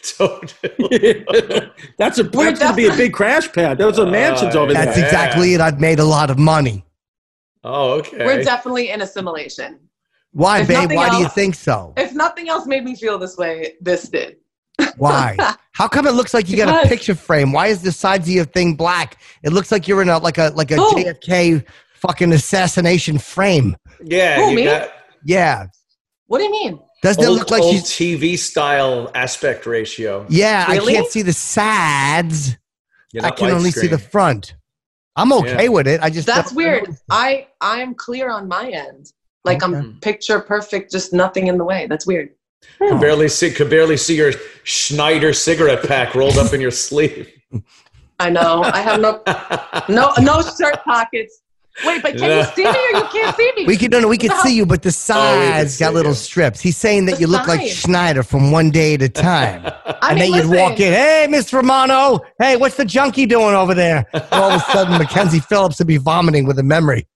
totally.
that's a
We're
that's gonna be a big crash pad. Those are mansions over
Uh,
That's
there.
Yeah.
exactly it. I've made a lot of money.
Oh, okay.
We're definitely in assimilation.
Why,
If
babe?
nothing
Why do you
else-
think so?
If nothing else made me feel this way, this did.
Why? How come it looks like you got a
Because-
picture frame? Why is the sides of your thing black? It looks like you're in a like a like a
Who?
J F K fucking assassination frame.
yeah,
Who,
you
me?
got
Yeah,
What do you mean?
doesn't it
old,
look like
old
she's?
T V style aspect ratio.
Yeah,
Really?
I can't see the sides.
You're
I
not
can only see the
widescreen.
front. I'm okay
Yeah.
with it. I just
That's
don't-
weird. I I am clear on my end. Like
Okay.
I'm picture perfect, just nothing in the way. That's weird.
Could barely see. Could barely see your Schneider cigarette pack rolled up in your sleeve.
I know. I have no no no shirt pockets. Wait, but can you see me or you can't see me?
We can no, no, we can
No.
see you, but the
Oh,
sides
see
got little
you.
strips. He's saying that
The
you look like
sides.
Schneider from One Day at a Time.
I
and
mean,
then you'd
listen,
walk in, hey, Miss Romano, hey, what's the junkie doing over there? And all of a sudden, Mackenzie Phillips would be vomiting with a memory.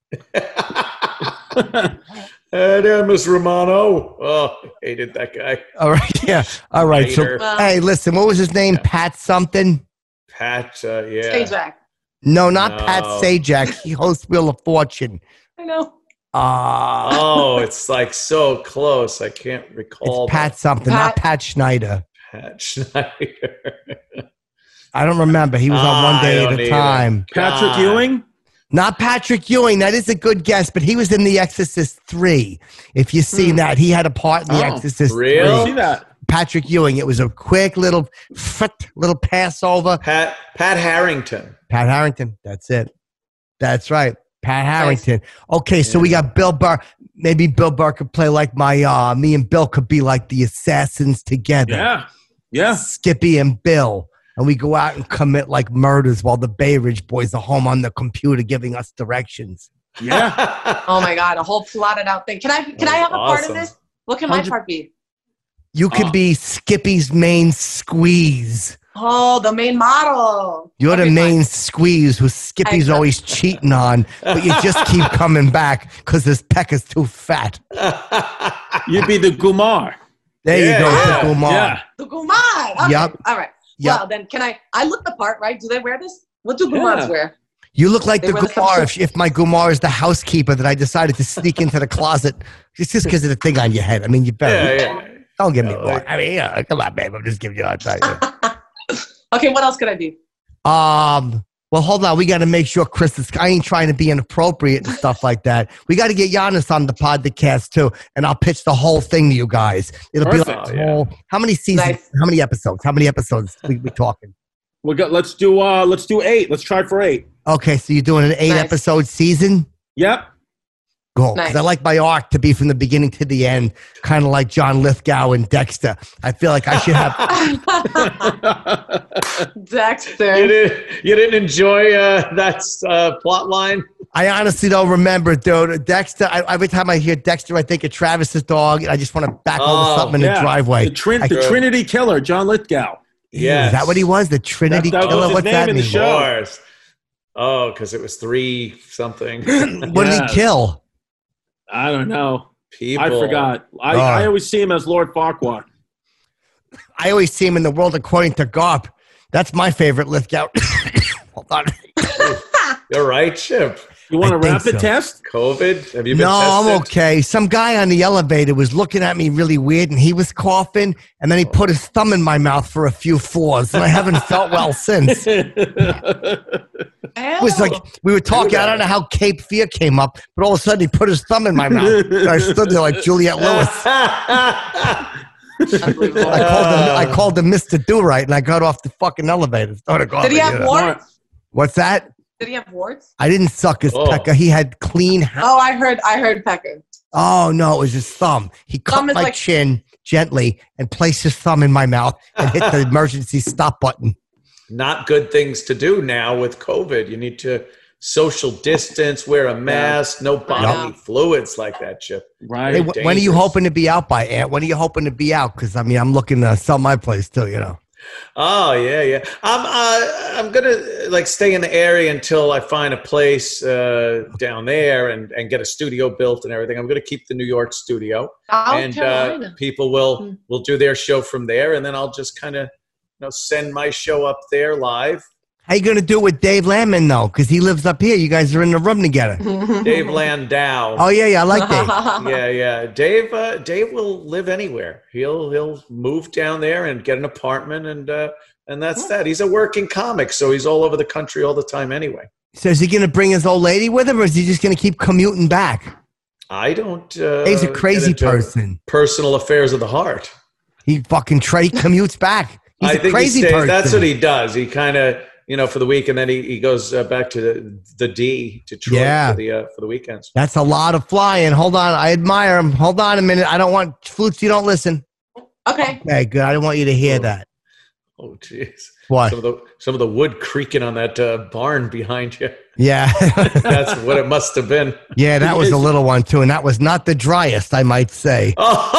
Hey there, Miss Romano. Oh, hated that guy.
All right, yeah, all right. So,
Later.
Well-
hey, listen, what was his name? Pat something?
Pat. Uh, yeah.
Hey, Jack.
No, not
No.
Pat Sajak. He hosts Wheel of Fortune.
I know.
Uh,
Oh, it's like so close. I can't recall.
it's Pat something, not
Pat-
Pat Schneider.
Pat Schneider.
I don't remember. He was on One
I
Day
don't
at a
either.
Time.
Patrick
God.
Ewing.
Not Patrick Ewing. That is a good guess, but he was in The Exorcist three. If you've seen
Hmm.
that, he had a part in The
Oh,
Exorcist
real?
three.
See that?
Patrick Ewing. It was a quick little fit, little Passover.
Pat Pat Harrington.
Pat Harrington. That's it. That's right. Pat Harrington. Okay, so we got Bill Burr. Maybe Bill Burr could play like my, uh, me and Bill could be like the assassins together.
Yeah. Yeah.
Skippy and Bill. And we go out and commit like murders while the Bay Ridge boys are home on the computer giving us directions.
Yeah.
Oh my God, a whole plotted out thing. Can I can I have a part in this? What can my
Hundred-
part be?
You could
Oh.
be Skippy's main squeeze.
Oh, the main model.
You're the
Okay,
main
fine.
squeeze who Skippy's
I-
always cheating on, but you just keep coming back because his peck is too fat.
You'd be the Gumar.
There
Yeah,
you go,
yeah.
Kumar.
Yeah.
The Gumar. Okay.
Yup.
All right.
Yup.
Well, then can I? I look the part, right? Do they wear this? What do Gumars
Yeah.
wear?
You look like
They
the
wear the
Gumar
same
if, if my Gumar is the housekeeper that I decided to sneak into the closet. It's just because of the thing on your head. I mean, you better.
yeah, yeah.
Don't give me
Yeah,
more.
like-
I mean, yeah, come on, babe. I'm just giving you a hard time.
Okay, what else could I be?
Um, well, hold on. We got to make sure Chris is. I ain't trying to be inappropriate and stuff like that. We got to get Giannis on the podcast too, and I'll pitch the whole thing to you guys. It'll be
Perfect.
like a whole. How many seasons?
Nice.
How many episodes? How many episodes we we talking?
We got. Let's do. Uh. Let's do eight. Let's try for eight.
Okay, so you're doing an eight
Nice.
episode season.
Yep.
Cool. Because
Nice.
I like my arc to be from the beginning to the end, kind of like John Lithgow and Dexter. I feel like I should have.
Dexter.
You didn't, you didn't enjoy uh, that uh, plot line?
I honestly don't remember, dude. Dexter. I, every time I hear Dexter, I think of Travis's dog, and I just want to back over
Oh,
something in
yeah.
the driveway.
The, Trin-
I-
the Trinity Killer, John Lithgow.
Yes.
Is that what he was? The Trinity
That- that was
Killer?
his
What's
name
that
in the
mean?
show.
Of course. Oh, because it was three something
What did
Yes.
he kill?
I don't know.
people.
I forgot. I,
Oh.
I always see him as Lord Farquaad.
I always see him in the world according to Garp. That's my favorite Lithgow. Hold on.
You're right, Chip.
You want
I
a
think
rapid
so.
test?
COVID? Have you been
No,
tested?
I'm okay. Some guy on the elevator was looking at me really weird, and he was coughing, and then he put his thumb in my mouth for a few floors, and I haven't felt well since. It was like we were talking. I don't know how Cape Fear came up, but all of a sudden he put his thumb in my mouth. And I stood there like Juliette Lewis.
Unbelievable.
I called him. I called him Mister Do Right, and I got off the fucking elevator. Started
Did he
coughing,
have
you know.
warts?
What's that?
Did he have warts?
I didn't suck his
Oh.
pecker. He had clean. Ha-
Oh, I heard. I heard Pecker.
oh no, it was his thumb. He cut
Thumb is
my
like-
chin gently and placed his thumb in my mouth and hit the emergency stop button.
Not good things to do now with COVID. You need to social distance, wear a mask, no bodily fluids like that, Chip.
Right.
Hey, wh- when are you
dangerous.
hoping to be out by, Ant? When are you hoping to be out? Because I mean, I'm looking to sell my place too. You know.
Oh yeah, yeah. I'm uh, I'm gonna like stay in the area until I find a place uh, down there and, and get a studio built and everything. I'm gonna keep the New York studio,
South
and uh,
Carolina.
people will
Hmm.
will do their show from there, and then I'll just kind of you know send my show up there live.
How you gonna do it with Dave Landman though? Because he lives up here. You guys are in the room together.
Dave Landau.
Oh yeah, yeah, I like Dave.
Yeah, yeah. Dave, uh, Dave will live anywhere. He'll he'll move down there and get an apartment, and uh, and that's that. He's a working comic, so he's all over the country all the time anyway.
So is he gonna bring his old lady with him, or is he just gonna keep commuting back?
I don't. Uh,
He's a
get
crazy
into
person.
Personal affairs of the heart.
He fucking tra- he commutes back. He's
I
a
think
crazy
he stays,
person.
that's what he does. He kind of you know for the week, and then he, he goes uh, back to the, the D Detroit
Yeah.
for the uh, for the weekends.
That's a lot of flying. Hold on, I admire him. Hold on a minute. I don't want flutes. You don't listen.
Okay.
Okay, good. I don't want you to hear
Oh.
that.
Oh, jeez.
What?
Some of the some of the wood creaking on that uh, barn behind you.
Yeah,
That's what it must have been.
yeah. That was a little one too, and that was not the driest, I might say.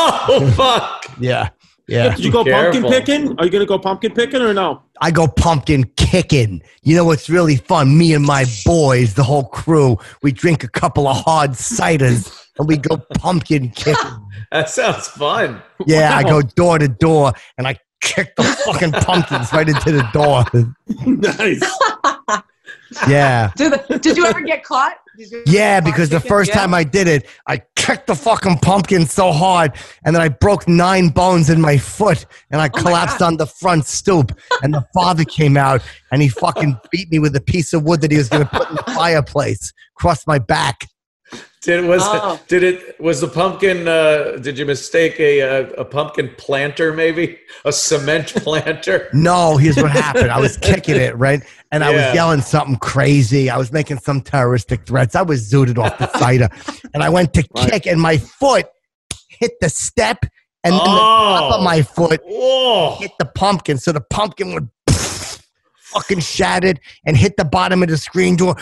Oh fuck!
Yeah, yeah.
Did you go
Careful.
pumpkin picking? Are you going to go pumpkin picking or no?
I go pumpkin kicking. You know what's really fun? Me and my boys, the whole crew, we drink a couple of hard ciders and we go pumpkin kicking.
That sounds fun.
Yeah, I
Wow.
go door to door and I kick the fucking pumpkins right into the door.
Nice.
Yeah.
Did, the, did you ever get caught?
Yeah, because the first
yeah.
time I did it, I kicked the fucking pumpkin so hard, and then I broke nine bones in my foot, and I
Oh my
collapsed
God.
on the front stoop. And the father came out, and he fucking beat me with a piece of wood that he was going to put in the fireplace across my back.
Did was
Oh.
did it was the pumpkin? Uh, did you mistake a, a a pumpkin planter? Maybe a cement planter.
No, here's what happened. I was kicking it, right? And I
Yeah.
was yelling something crazy. I was making some terroristic threats. I was zooted off the cider. And I went to
Right.
kick, and my foot hit the step, and then the
Oh.
top of my foot
Whoa!
hit the pumpkin. So the pumpkin would fucking shattered and hit the bottom of the screen door.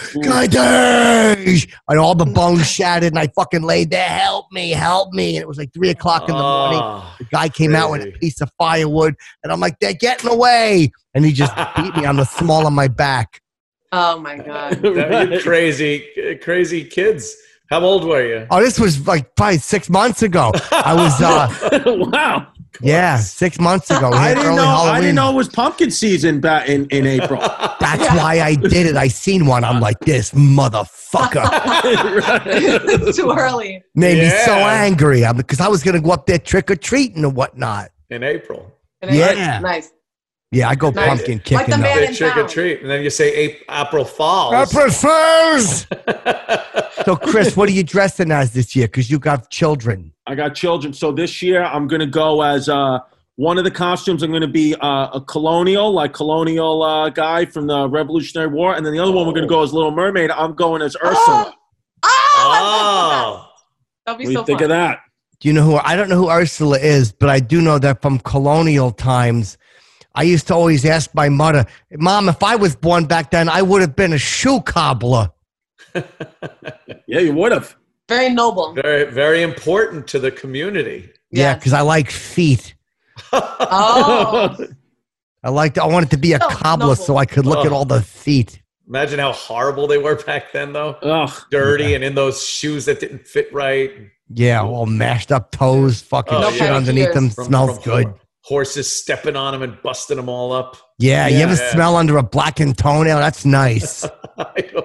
Guys! And all the bones shattered, and I fucking laid there. Help me, help me. And it was like three o'clock in the morning.
Oh,
The guy came out with a
crazy.
piece of firewood, and I'm like, they're getting away. And he just beat me on the small of my back.
Oh my God.
that- you crazy, crazy kids. How old were you?
Oh, this was like probably six months ago. I was, uh,
Wow.
yeah, six months ago. We
I
had
didn't
early
know.
Halloween.
I didn't know it was pumpkin season back in, in April.
That's why I did it. I seen one. I'm like, this motherfucker
It's too early.
made me so
Yeah.
angry. I'm because I was gonna go up there trick or treating and whatnot.
In April.
Yeah.
Nice.
Yeah, I go
Nice.
pumpkin
Like
kicking.
the
though.
man-
Say
in
trick or
town.
treat, and then you say Ap- April Falls.
April Fools. So, Chris, what are you dressing as this year? Because you got children.
I got children, so this year I'm going to go as uh, one of the costumes. I'm going to be uh, a colonial, like colonial uh, guy from the Revolutionary War, and then the other one we're going to go as Little Mermaid. I'm going as Ursula.
Oh, I love
Oh.
that. That'll be
What do you
so
think
fun.
of that?
Do you know who? I don't know who Ursula is, but I do know that from colonial times. I used to always ask my mother, Mom, if I was born back then, I would have been a shoe cobbler.
Yeah, you would have.
Very noble.
Very, very important to the community.
Yeah,
Yes.
because I like feet.
Oh.
I liked. I wanted to be a
No,
cobbler
no.
so I could look
Oh.
at all the feet.
Imagine how horrible they were back then, though.
Ugh.
Dirty and in those shoes that didn't fit right.
Yeah, all mashed up toes, fucking
Oh,
shit
yeah.
underneath them.
From-
Smells
from
good.
Horses stepping on them and busting them all up.
Yeah, you ever
Yeah.
smell under a blackened toenail? That's nice.
I don't.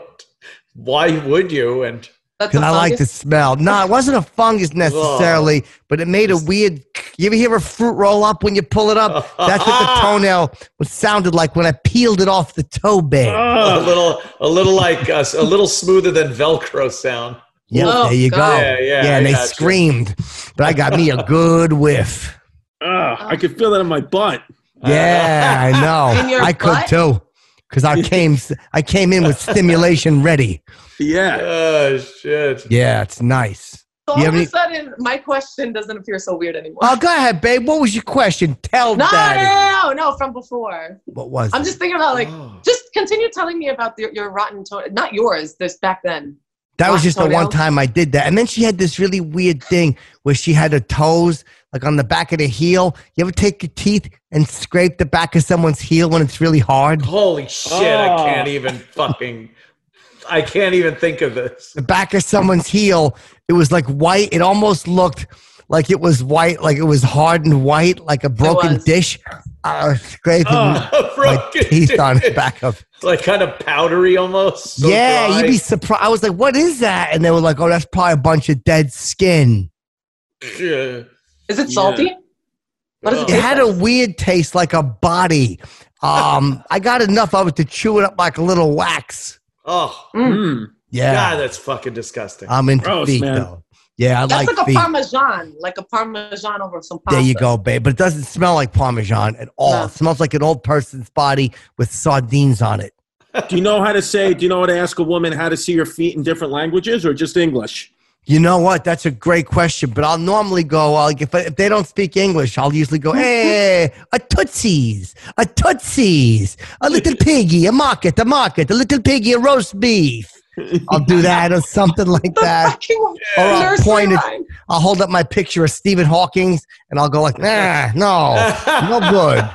Why would you? And
That's
Because
a
I like the
fungus?
smell. No, it wasn't a fungus necessarily, but it made a weird. You ever hear a fruit roll up when you pull it up? That's what the toenail was sounded like when I peeled it off the toe bed.
a
Ugh.
little, a little like us, a little smoother than Velcro sound.
Yeah,
Oh,
there you
God.
go.
Yeah, yeah,
and
I
they
gotcha.
screamed, but I got me a good whiff.
Ugh. I could feel that in my butt.
Yeah, I know.
In your
I could
butt?
too, because I came. I came in with stimulation ready.
Yeah.
Oh shit!
Yeah, it's nice.
So
You
all
have
of a
any-
sudden, my question doesn't appear so weird anymore.
Oh, go ahead, babe. What was your question? Tell
no,
Daddy.
no, no, no, from before.
What was
I'm
it?
just thinking about like,
Oh.
just continue telling me about your, your rotten toe. Not yours. This back then.
That was
rotten
just the one
toenails?
time I did that. And then she had this really weird thing where she had her toes like on the back of the heel. You ever take your teeth and scrape the back of someone's heel when it's really hard?
Holy shit! I
Oh.
can't even fucking. I can't even think of this.
The back of someone's heel, it was like white. It almost looked like it was white, like it was hardened white, like a broken
was.
dish. I was scraping
Oh.
my
Broken
teeth on the
dick.
back of.
It's like kind of powdery almost. So
yeah,
dry.
you'd be surprised. I was like, what is that? And they were like, oh, that's probably a bunch of dead skin.
Yeah.
Is it salty? What does it
Oh.
It
taste
had a
like?
weird taste like a body. Um, I got enough of it to chew it up like a little wax.
Oh
Mm.
Yeah.
God, that's fucking disgusting.
I'm into
Gross,
feet,
man.
though. Yeah, I
That's
like,
like, a
feet.
parmesan, like a parmesan over some pasta.
There you go, babe. But it doesn't smell like Parmesan at all.
No.
It smells like an old person's body with sardines on it.
Do you know how to say, do you know how to ask a woman how to see your feet in different languages or just English?
You know what? That's a great question. But I'll normally go, like, if, if they don't speak English, I'll usually go, hey, a Tootsies, a Tootsies, a little piggy, a market, a market, a little piggy, a roast beef. I'll do that or something like
The
that.
fucking
Or I'll
nursery
point it.
rhyme.
I'll hold up my picture of Stephen Hawking and I'll go like, nah, no, no good.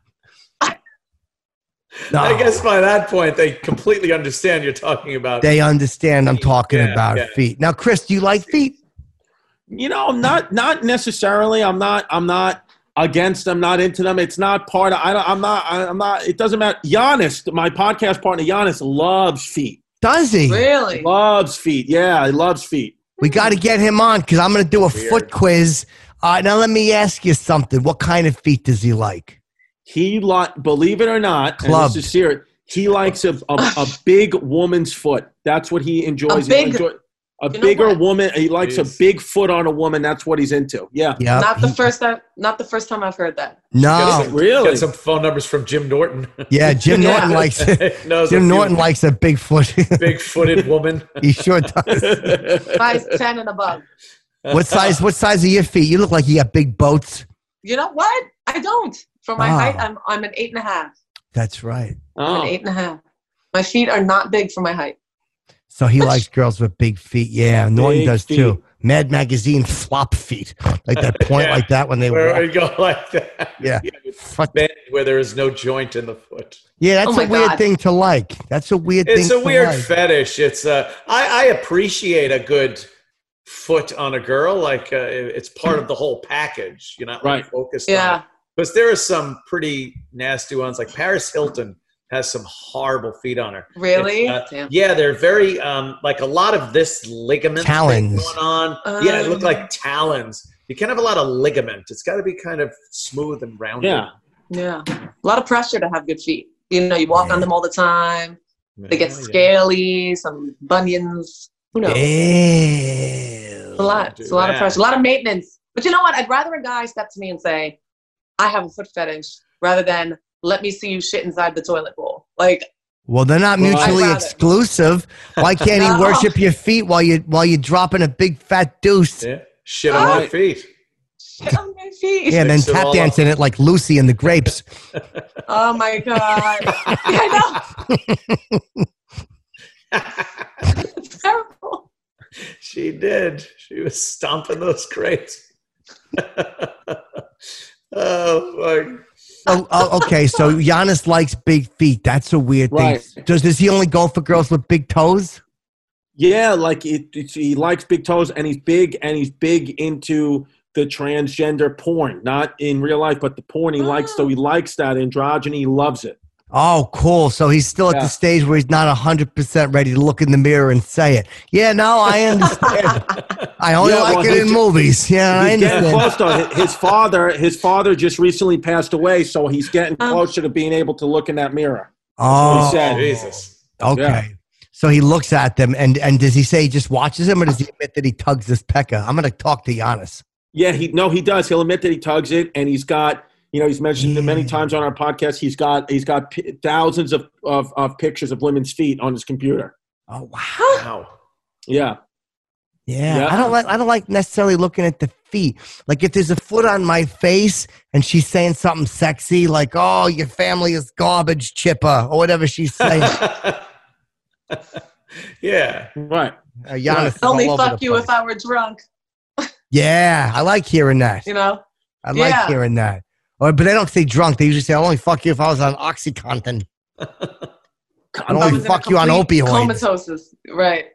No.
I guess by that point they completely understand you're talking about.
They understand I'm talking
Yeah,
about
yeah.
feet. Now, Chris, do you like feet?
You know, not not necessarily. I'm not. I'm not against them. Not into them. It's not part of. I don't, I'm not. I'm not. It doesn't matter. Giannis, my podcast partner, Giannis loves feet.
Does he?
Really?
Loves feet. Yeah, he loves feet.
We got to get him on because I'm going to do a
Weird.
foot quiz. Uh, now, let me ask you something. What kind of feet does he like?
He like, believe it or not, and
Clubbed.
this is serious. He likes a, a, a big woman's foot. That's what he enjoys.
A big-
He enjoy, a
You know
bigger
what?
woman. He likes
Jeez.
a big foot on a woman. That's what he's into. Yeah.
Yeah.
Not the
he-
first time. Not the first time I've heard that.
Get
No.
some,
really?
Get some phone numbers from Jim Norton.
Yeah, Jim
Yeah.
Norton likes it.
Knows a
Jim
few
Norton likes a big foot.
big-footed woman.
He sure does.
Size ten and above.
What size? What size are your feet? You look like you got big boats.
You know what? I don't. For my
Oh.
height, I'm I'm an eight and a half.
That's right.
I'm
Oh.
an eight and a half. My feet are not big for my height.
So he likes girls with big feet. Yeah, Norton
Big
does
feet.
too. Mad Magazine flop feet, like that point
Yeah.
like that when they
Where
walk.
we go like that.
Yeah. Fuck.
Bend where there is no joint in the foot.
Yeah, that's
Oh
a
my
weird
God.
thing to like. That's a weird
It's
thing.
a
to
weird
like.
fetish. It's uh, I, I appreciate a good foot on a girl. Like uh, it's part of the whole package. You're not like,
Right.
focused on
Yeah.
it. Because there are some pretty nasty ones. Like Paris Hilton has some horrible feet on her.
Really?
It's, uh,
Damn.
yeah, they're very um, like a lot of this ligament thing
Talons.
going on. yeah, it look
Um.
like talons. You can't have a lot of ligament. It's got to be kind of smooth and rounded.
Yeah.
Yeah. A lot of pressure to have good feet. You know, you walk
Yeah.
on them all the time. They get
Oh, yeah.
scaly, some bunions. Who knows?
Ew.
It's a lot.
Do
It's a lot of
that.
pressure. A lot of maintenance. But you know what? I'd rather a guy step to me and say, I have a foot fetish, rather than let me see you shit inside the toilet bowl. Like,
Well, they're not
Well,
mutually
I'd rather-
exclusive. Why can't he
No.
worship your feet while you while you're dropping a big fat deuce? Yeah,
Yeah. Shit on my
Right.
feet.
shit on my feet.
and then
Mix it
tap
all
dancing it like Lucy in the Grapes.
Oh my God. Yeah, I know. It's terrible.
She did. She was stomping those crates. oh, my.
Oh, oh, okay, so Giannis likes big feet. That's a weird thing.
Right.
Does does he only go for girls with big toes?
Yeah, like it, it's, he likes big toes, and he's big, and he's big into the transgender porn. Not in real life, but the porn he likes. So he likes that androgyny. He loves it.
Oh, cool. So he's still at
Yeah.
the stage where he's not one hundred percent ready to look in the mirror and say it. Yeah, no, I understand. I only
Yeah,
like
well,
it
he's
in
ju-
movies. Yeah, I
He's getting
understand.
close to his father. His father just recently passed away, so he's getting
Um,
closer to being able to look in that mirror.
Oh,
he said.
Jesus.
okay.
Yeah.
So he looks at them, and, and does he say he just watches him, or does he admit that he tugs this pecker? I'm going to talk to Giannis.
Yeah, he no, he does. He'll admit that he tugs it, and he's got. You know, he's mentioned it many
Yeah.
times on our podcast. He's got he's got p- thousands of, of of pictures of women's feet on his computer.
Oh, wow.
Wow.
Yeah,
Yeah,
Yeah.
I don't like. I don't like necessarily looking at the feet. Like if there's a foot on my face and she's saying something sexy, like "Oh, your family is garbage, Chipper," or whatever she's saying.
yeah.
right.
Uh, Giannis is
Only
all over
fuck
the
you
place.
if I were drunk.
Yeah, I like hearing that.
You know?
I like
Yeah.
hearing that. Or, but they don't say drunk. They usually say, "I'll only fuck you if I was on OxyContin." I'd
I
only
was in a
fuck you on
complete
opioids.
Comatosis. Right.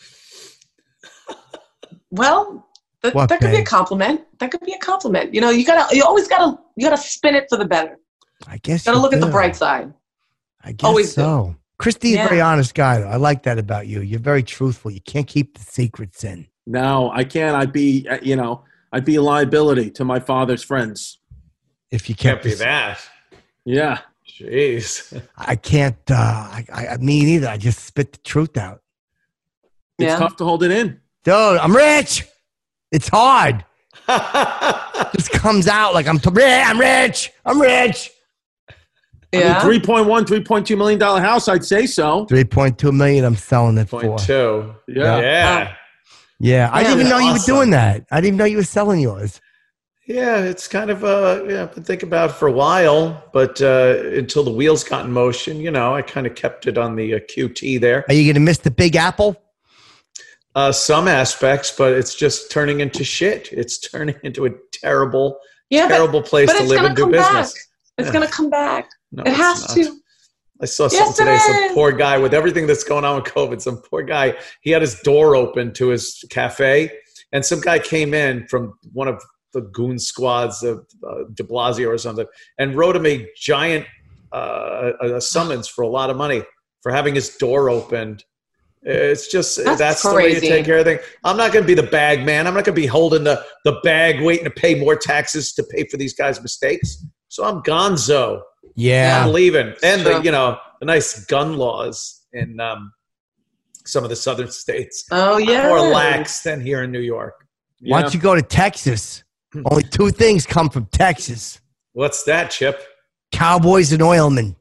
Well, that,
What,
that could be a
babe?
compliment. That could be a compliment. You know, you gotta, you always gotta, you gotta spin it for the better.
I guess
You gotta
you
look at the
do.
bright side.
I guess
Always do.
so. Christy's a
Yeah.
very honest guy, though. I like that about you. You're very truthful. You can't keep the secrets in.
No, I can't. I'd be uh, you know I'd be a liability to my father's friends.
If you
Can't
kept
be
the-
that.
Yeah.
Jeez.
I can't. Uh, I, I, me neither. I just spit the truth out,
It's
Yeah.
tough to hold it in.
dude. I'm rich. It's hard. Just comes out like I'm. T- I'm rich. I'm rich.
Yeah.
three point one, three point two million dollar house, I'd say so.
Three point two million. I'm selling it
Point
for.
two.
Yeah.
Yeah.
Yeah, I
Yeah,
didn't even know you were
awesome.
doing that. I didn't even know you were selling yours.
Yeah, it's kind of uh yeah, I've been thinking about it for a while, but uh, until the wheels got in motion, you know, I kind of kept it on the uh, Q T there.
Are you going to miss the Big Apple?
Uh, some aspects, but it's just turning into shit. It's turning into a terrible,
Yeah, but,
terrible place
but
to
it's
live
gonna
and do
come
business.
back. It's
Yeah.
gonna come back.
No,
It
it's
has
not.
to.
I saw
Yes,
something
it
today. Some
is.
poor guy with everything that's going on with COVID. Some poor guy. He had his door open to his cafe, and some guy came in from one of the goon squads of uh, De Blasio or something, and wrote him a giant uh, a, a summons for a lot of money for having his door opened It's just
That's
that's, the way you
crazy.
take care of things. I'm not going to be the bag man. I'm not going to be holding the the bag, waiting to pay more taxes to pay for these guys' mistakes. So I'm gonzo.
Yeah.
I'm leaving. And the
Sure.
you know the nice gun laws in um, some of the southern states
Oh yeah.
more lax than here in New York.
Why
Yeah.
don't you go to Texas? Only two things come from Texas:
What's that, Chip?
cowboys and oilmen.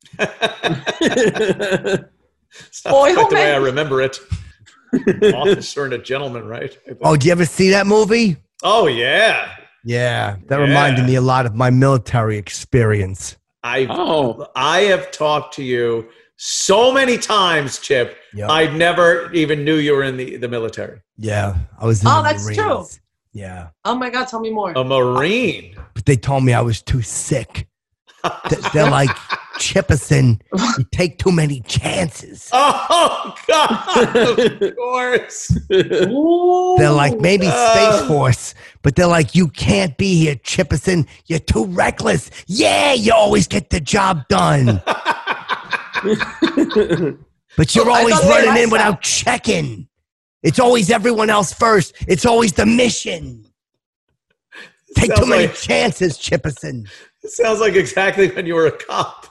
It's not quite the way I
Oilman.
remember it. Officer and a gentleman, right? I think.
Oh, do you ever see that movie?
Oh yeah.
Yeah, that
Yeah.
reminded me a lot of my military experience.
I
Oh,
I have talked to you so many times, Chip.
Yeah,
I never even knew you were in the, the military.
yeah, I was. In
Oh,
the
that's true.
Marines. Yeah,
Oh my God, tell me more.
A Marine.
but they told me I was too sick. Th- They're like, Chipperson, you take too many chances.
Oh God! Of course.
Ooh.
They're like, maybe Space
Uh.
Force, but they're like, you can't be here, Chipperson. You're too reckless. Yeah, you always get the job done, but you're
I
always
thought they
running
liked
in without checking. It's always everyone else first. It's always the mission. Take too
Sounds
many
like-
chances, Chipperson.
It sounds like exactly when you were a cop.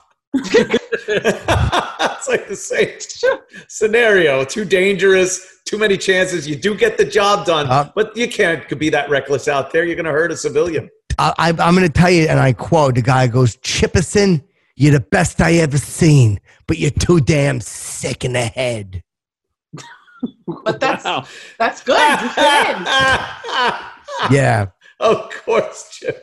It's like the same scenario. Too dangerous, too many chances. You do get the job done,
Uh,
but you can't be that reckless out there. You're going to hurt a civilian.
I, I, I'm going to tell you, and I quote, the guy goes, Chipperson, you're the best I ever seen, but you're too damn sick in the head.
But that's
wow.
that's good. You fit in.
Yeah.
Of course, Chip.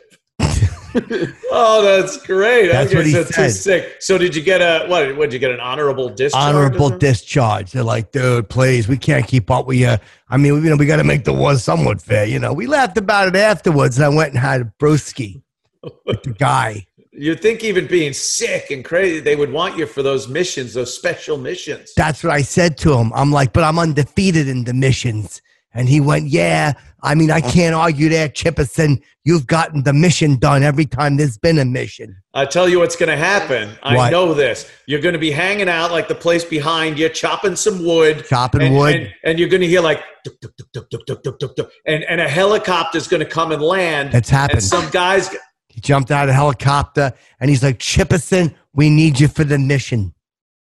Oh, that's great.
That's
Okay,
what he
so
said.
Too sick. So did you get a what? What did you get? An honorable discharge?
Honorable
or something?
discharge. They're like, dude, please, we can't keep up with you. I mean, you know, we got to make the war somewhat fair. You know, we laughed about it afterwards, and I went and had a brewski with the guy.
You'd think even being sick and crazy, they would want you for those missions, those special missions.
That's what I said to him. I'm like, but I'm undefeated in the missions. And he went, yeah, I mean, I can't argue there, Chipperson. You've gotten the mission done every time there's been a mission.
I tell you what's going to happen. I
What?
know this. You're going to be hanging out like the place behind you, chopping some wood.
Chopping
and,
wood.
And, and you're going to hear like, duk, duk, duk, duk, duk, duk, duk, duk, duk, and, and a helicopter's going to come and land.
That's happened.
And some guys,
He jumped out of the helicopter, and he's like, Chipperson, we need you for the mission.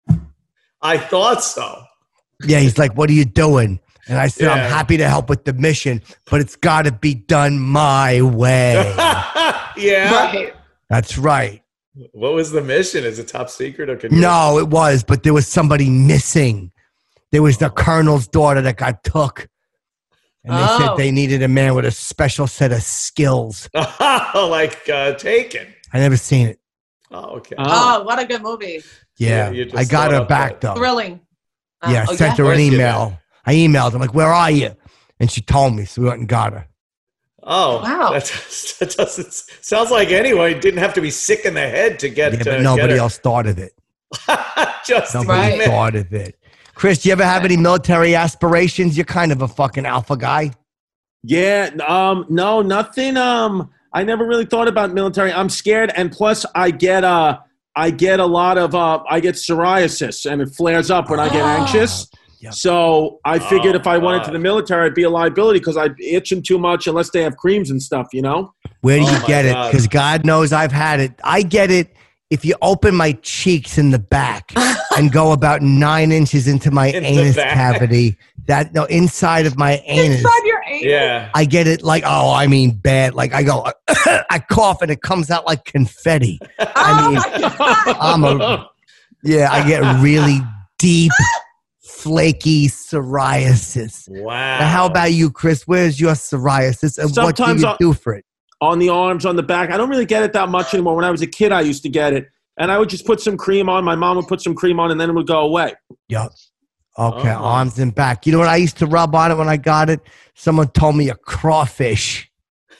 I thought so.
Yeah, he's like, what are you doing? And I said,
Yeah.
I'm happy to help with the mission, but it's got to be done my way.
Yeah.
Right.
That's right.
What was the mission? Is it top secret? Or can you-
No, it was, but there was somebody missing. There was the colonel's daughter that got took. And they said
Oh.
they needed a man with a special set of skills.
like uh, Taken.
I never seen it.
Oh, okay.
Oh, what a good movie.
Yeah,
Yeah, you just
I got
thought
her
up
back,
that.
though.
Thrilling. Uh,
Yeah, I
oh,
sent
yeah?
her an
Where's she
email. I emailed her, like, where are you? And she told me, so we went and got her.
Oh,
Wow.
That, that doesn't sounds like anyone didn't have to be sick in the head to get.
Yeah,
uh,
but
get
nobody
her.
else thought of it.
Just
Nobody
Right.
thought of it. Chris, do you ever have any military aspirations? You're kind of a fucking alpha guy.
Yeah, um, no, nothing. Um, I never really thought about military. I'm scared, and plus, I get uh, I get a lot of uh, I get psoriasis, and it flares up when I get
Oh.
anxious.
Yep.
So I figured
Oh,
if I went
God.
into the military, I'd be a liability because I'd be itching too much unless they have creams and stuff, you know.
Where do
Oh
you
my
get it?
God.
Because God knows I've had it. I get it if you open my cheeks in the back and go about nine inches into my
In the
anus
back?
cavity. That no inside of my anus.
Inside your anus.
Yeah.
I get it like, oh, I mean bad. Like I go, I cough and it comes out like confetti.
Oh
I mean,
my God.
I'm a, yeah, I get really deep, flaky psoriasis.
Wow.
Now, how about you, Chris? Where's your psoriasis and what do
Sometimes
you
I-
do for it?
On the arms, on the back. I don't really get it that much anymore. When I was a kid, I used to get it, and I would just put some cream on. My mom would put some cream on, and then it would go away.
Yep. Okay,
Oh.
arms and back. You know what I used to rub on it when I got it? Someone told me a crawfish.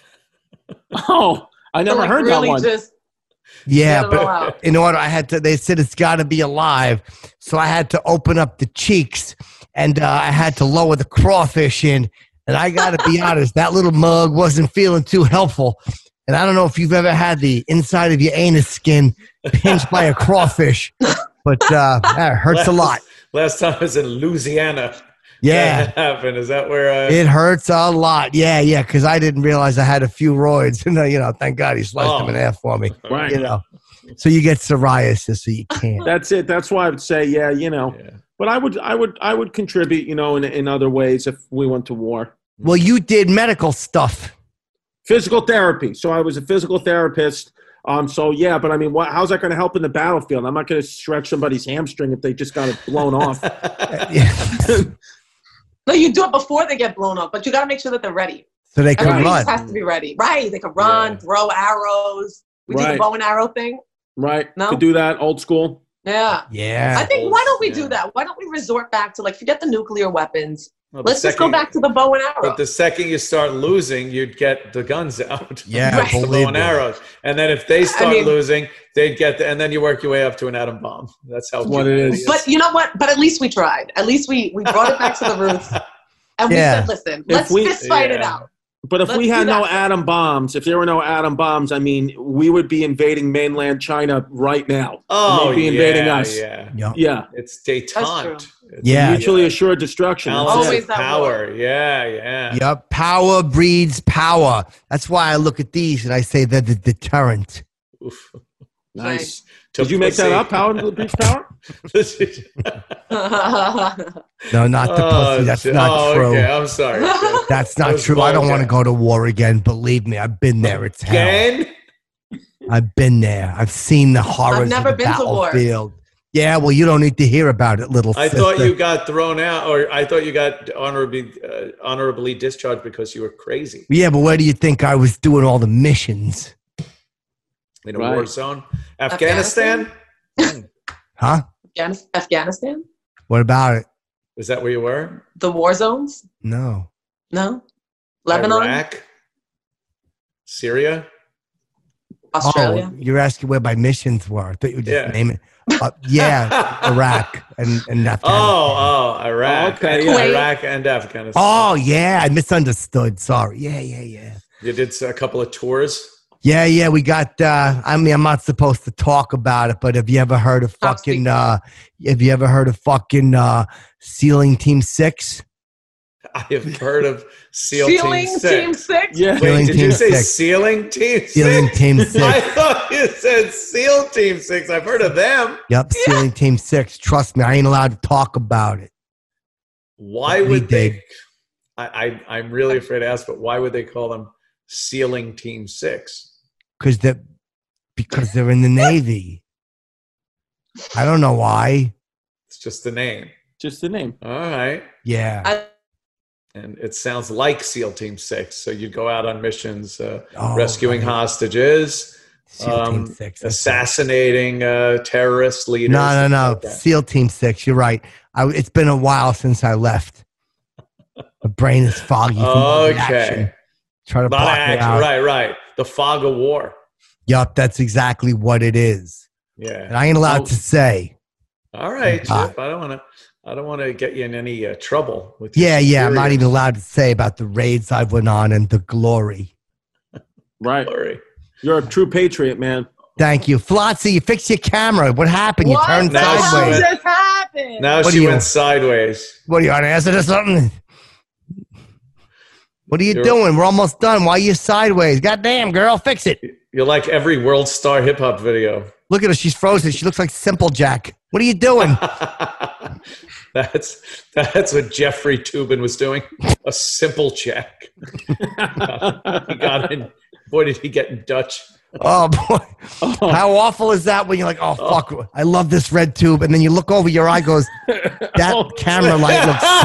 Oh, I never
Like,
heard
really
that one.
Just
Yeah,
get it all
but
out.
in order, I had to. They said it's got to be alive, so I had to open up the cheeks, and uh, I had to lower the crawfish in. And I got to be honest, that little mug wasn't feeling too helpful. And I don't know if you've ever had the inside of your anus skin pinched by a crawfish, but uh, that hurts a lot.
last time I was in Louisiana.
Yeah.
That happened. Is that where? Uh,
It hurts a lot. Yeah, yeah, because I didn't realize I had a few roids. And, uh, you know, thank God he sliced
Oh.
them in half for me.
Right.
You know, so you get psoriasis, so you can't.
That's it. That's why I would say, yeah, you know.
yeah.
But I would, I would, I would contribute, you know, in in other ways if we went to war.
Well, you did medical stuff.
Physical therapy. So I was a physical therapist. Um. So yeah, but I mean, what, how's that going to help in the battlefield? I'm not going to stretch somebody's hamstring if they just got it blown off.
Yeah.
No, you do it before they get blown up, but you got to make sure that they're ready.
So they can
Everybody
run.
just has to be ready. Right. They can run,
Yeah.
throw arrows. We do
Right.
the bow and arrow thing.
Right.
No?
To do that old school.
Yeah.
Yeah.
I think, why don't we
Yeah.
do that? Why don't we resort back to, like, forget the nuclear weapons.
Well, the
Let's just go
second-
back to the bow and arrow.
But the second you start losing, you'd get the guns out.
Yeah,
Right.
the bow
believe
and
me.
arrows. And then if they start
mean-
losing, they'd get the, and then you work your way up to an atom bomb. That's how
What it
humanity
is.
But you know what? But at least we tried. At least we, we brought it back to the roots. And
Yeah.
we said, listen, let's
we-
fist fight it
Yeah.
out.
But if
Let's
we
do
had no
that.
atom bombs, if there were no atom bombs, I mean, we would be invading mainland China right now.
Oh,
And they'd be invading
yeah,
us.
Yeah.
Yeah.
Yeah.
It's détente. It's
Yeah.
Mutually assured destruction. That's
balance
it.
Always
of
that
power. Yeah, yeah.
Yep. Power breeds power. That's why I look at these and I say they're the deterrent.
Oof.
Nice.
To
Did you make that
pussy.
up? Power to the breach power?
No, not the
Oh,
pussy. That's
shit.
not
oh,
true.
Okay, I'm sorry. Shit.
That's
That
not
was
true. I don't
vulgar.
want to go to war again. Believe me, I've been there. It's hell.
Again?
I've been there. I've seen the horrors
never
of the
been to war.
battlefield. Yeah, well, you don't need to hear about it, little
I
sister.
thought you got thrown out, or I thought you got honorably uh, honorably discharged because you were crazy
Yeah, but where do you think I was doing all the missions?
in a
Right.
war zone. Afghanistan? Hmm.
Huh?
Afghanis- Afghanistan?
What about it?
Is that where you were?
The war zones?
No.
No? Lebanon?
Iraq? Syria?
Australia?
Oh, you're asking where my missions were. I thought you were just
Yeah.
naming. Uh, yeah, Iraq and, and Afghanistan.
Oh, oh, Iraq.
Oh, okay,
yeah.
Iraq and Afghanistan.
Oh, yeah, I misunderstood. Sorry. Yeah, yeah, yeah.
You did a couple of tours?
Yeah, yeah, we got, uh, I mean, I'm not supposed to talk about it, but have you ever heard of
Stop
fucking,
speaking.
uh, have you ever heard of fucking, uh, Sealing Team six?
I have heard of SEAL
Ceiling
Team
Team
Six.
Six?
Yeah.
Wait,
Sealing
did
Team
you say
Six.
Sealing Team
Sealing
Six?
Team
I
six.
thought you said SEAL Team Six. I've heard of them.
Yep, Sealing Team six. Trust me, I ain't allowed to talk about it.
Why
We
would they?
did.
I, I, I'm really afraid to ask, but why would they call them Sealing Team Six?
Because they're, because they're in the Navy. I don't know why.
It's just the name.
Just the name.
All right.
Yeah.
I-
And it sounds like SEAL Team Six. So you go out on missions, uh,
Oh,
rescuing
right.
hostages,
SEAL
um,
Team six. that's-
assassinating uh, terrorist leaders.
No, no,
things
no.
like that.
SEAL Team six. You're right. I, it's been a while since I left. My brain is foggy. from all the action.
Okay.
Try to
Not
block it
act-
out.
right, right. The fog of war.
Yup, that's exactly what it is. And
Yeah.
I ain't allowed
So-
to say.
All right,
Ah.
Chip. I don't want to. I don't want to get you in any uh, trouble with. your
Yeah, yeah. I'm not
superiors.
even allowed to say about the raids I went on and the glory.
Right.
Glory.
You're a true patriot, man.
Thank you. Flotzy, you fixed your camera. What happened?
What
You turned
the
Now she
hell
sideways.
went-
just happened?
Now
What
she
do you-
went sideways.
What are you on acid or something? What are you
You're-
doing? We're almost done. Why are you sideways? Goddamn, girl, fix it.
You're like every world star hip hop video.
Look at her. She's frozen. She looks like Simple Jack. What are you doing?
that's that's what Jeffrey Tubin was doing. A simple check. He got in. Boy, did he get in Dutch.
Oh, boy. How awful is that when you're like, oh, fuck, I love this red tube. And then you look over, your eye goes, that camera light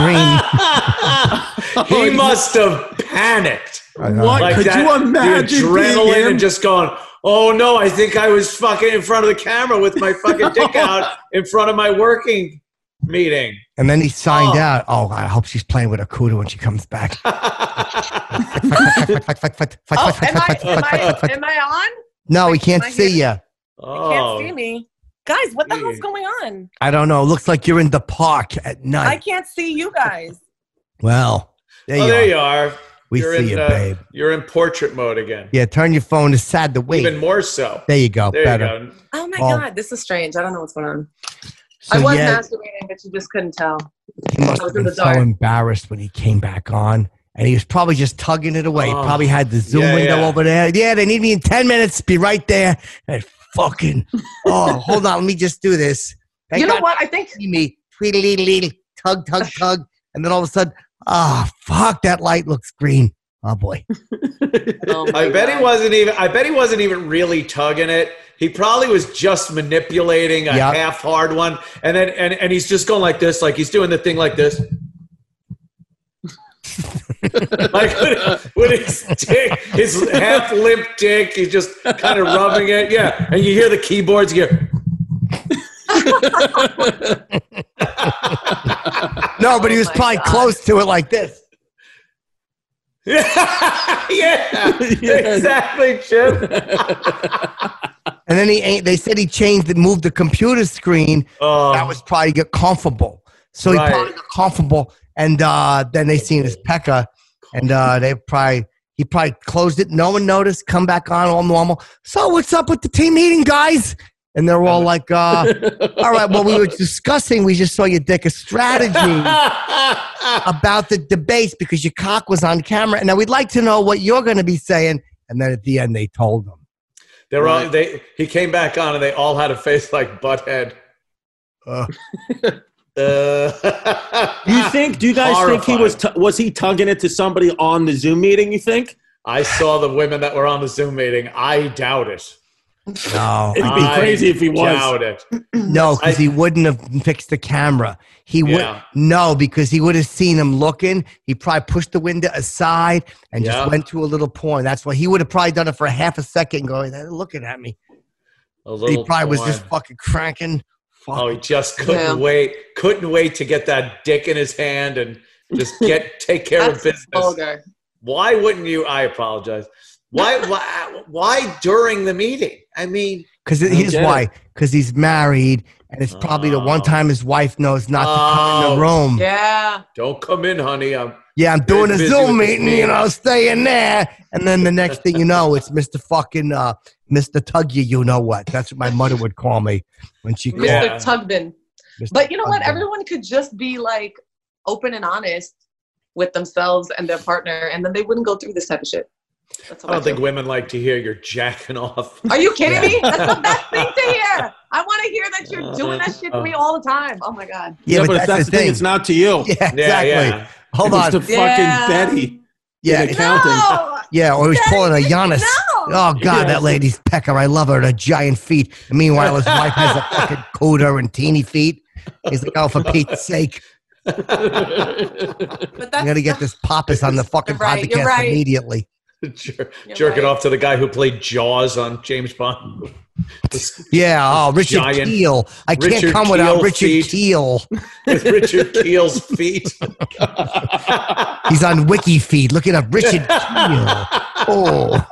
looks green.
He must have panicked.
I know.
What? Could you imagine
the adrenaline
being him?
and just going, oh no, I think I was fucking in front of the camera with my fucking dick out in front of my working meeting.
And then he signed
Oh.
out. Oh, I hope she's playing with Akuda when she comes back.
Oh, am I, am I, am I on?
No, we
Wait,
can't
am I
see
here?
you.
Oh,
Can't see me. Guys, what the
Gee.
hell's going on?
I don't know. It looks like you're in the park at
I
night.
can't see you guys.
Well, there,
oh,
you,
there
are.
you are.
We
you're
see
in,
you,
uh,
babe.
You're in portrait mode again.
Yeah, turn your phone to sad to wait.
Even more so.
There you go.
There
Better.
you go.
Oh my
Oh.
God, this is strange. I don't know what's going on.
So
I was
yeah,
masturbating, but you just couldn't tell.
he must
I
have
was in
been
the
so
dark.
embarrassed when he came back on. And he was probably just tugging it away. He
Oh,
probably had the Zoom
yeah,
window
yeah.
over there. Yeah, they need me in ten minutes. Be right there. And fucking, oh, hold on. Let me just do this. Thank
You know
God
what? I think
see me tweedly tug, tug, tug. And then all of a sudden, ah, fuck, that light looks green. Oh, boy.
oh my
I bet
God.
he wasn't even. I bet he wasn't even really tugging it. He probably was just manipulating a
Yep.
half hard one, and then and, and he's just going like this, like he's doing the thing like this, like with, with his dick, his half limp dick. He's just kind of rubbing it, yeah. And you hear the keyboards here.
No, but he
Oh
was
my
probably
God.
close to it like this.
yeah,
Yeah.
exactly, Chip.
And then he ain't, they said he changed it, moved the computer screen.
Oh,
That was probably get comfortable. So he
Right.
probably got comfortable. And uh, then they seen his pecker. And uh, they probably, he probably closed it. No one noticed. Come back on, all normal. So what's up with the team meeting, guys? And they're all like, uh, all right, well, we were discussing, we just saw your dick, a strategy about the debates because your cock was on camera. And now we'd like to know what you're going to be saying. And then at the end, they told them.
they were all, they. He came back on, and they all had a face like butthead.
Uh,
Uh,
Do you think? Do you guys think he was tu- was he tugging it to somebody on the Zoom meeting? You think?
I saw the women that were on the Zoom meeting. I doubt it.
no,
It'd be
I
crazy if he was.
doubt it.
no, because
I-
he wouldn't have fixed the camera. He would
Yeah.
no, because he would have seen him looking. He probably pushed the window aside and
Yeah.
just went to a little porn. That's why he would have probably done it for a half a second, going, "They're looking at me."
A
He
little
probably was
porn.
just fucking cranking. Fuck.
Oh, he just couldn't
Yeah.
wait. Couldn't wait to get that dick in his hand and just get take care of
That's
business.
vulgar.
Why wouldn't you? I apologize. Why? why? Why during the meeting? I mean,
Because
don't
here's
get
why. Because he's married, and it's probably the one
Oh.
time his wife knows not to come in
Oh.
the room. Yeah,
Yeah.
don't come in, honey. I'm
I'm doing a
busy
Zoom
with this
meeting, you know, stay in there. And then the next thing you know, it's Mister fucking uh, Mister Tuggy, you know what? That's what my mother would call me when she called.
Yeah.
Mister Tugman.
Mister
But you know what?
Tugman.
Everyone could just be like open and honest with themselves and their partner, and then they wouldn't go through this type of shit. That's how
I
I
don't think
feel.
women like to hear you're jacking off.
Are you kidding
Yeah.
me? That's the best thing to hear. I want to hear that you're doing that shit to me all the time. Oh my God.
Yeah, but,
if
that's, the thing.
it's not to you.
Yeah,
Yeah,
exactly.
yeah.
Hold
It's
on.
to
Yeah.
fucking Betty.
Yeah,
in accounting.
No!
yeah, or he's calling her Giannis.
No!
Oh, God,
Yeah.
that lady's pecker. I love her. Her giant feet. And meanwhile, his wife has a fucking cooter and teeny feet. He's like, oh, for Pete's sake.
But
I
that's
got to get this Pappas on the fucking
You're right, you're
podcast
right.
immediately.
Jer-
You're
jerking
right.
off to the guy who played Jaws on James Bond.
Yeah, oh, Richard
Giant
Keel. I can't
Richard
come without
Keel
Richard
feet.
Keel.
With Richard Keel's feet.
He's on WikiFeed looking up Richard Keel. Oh,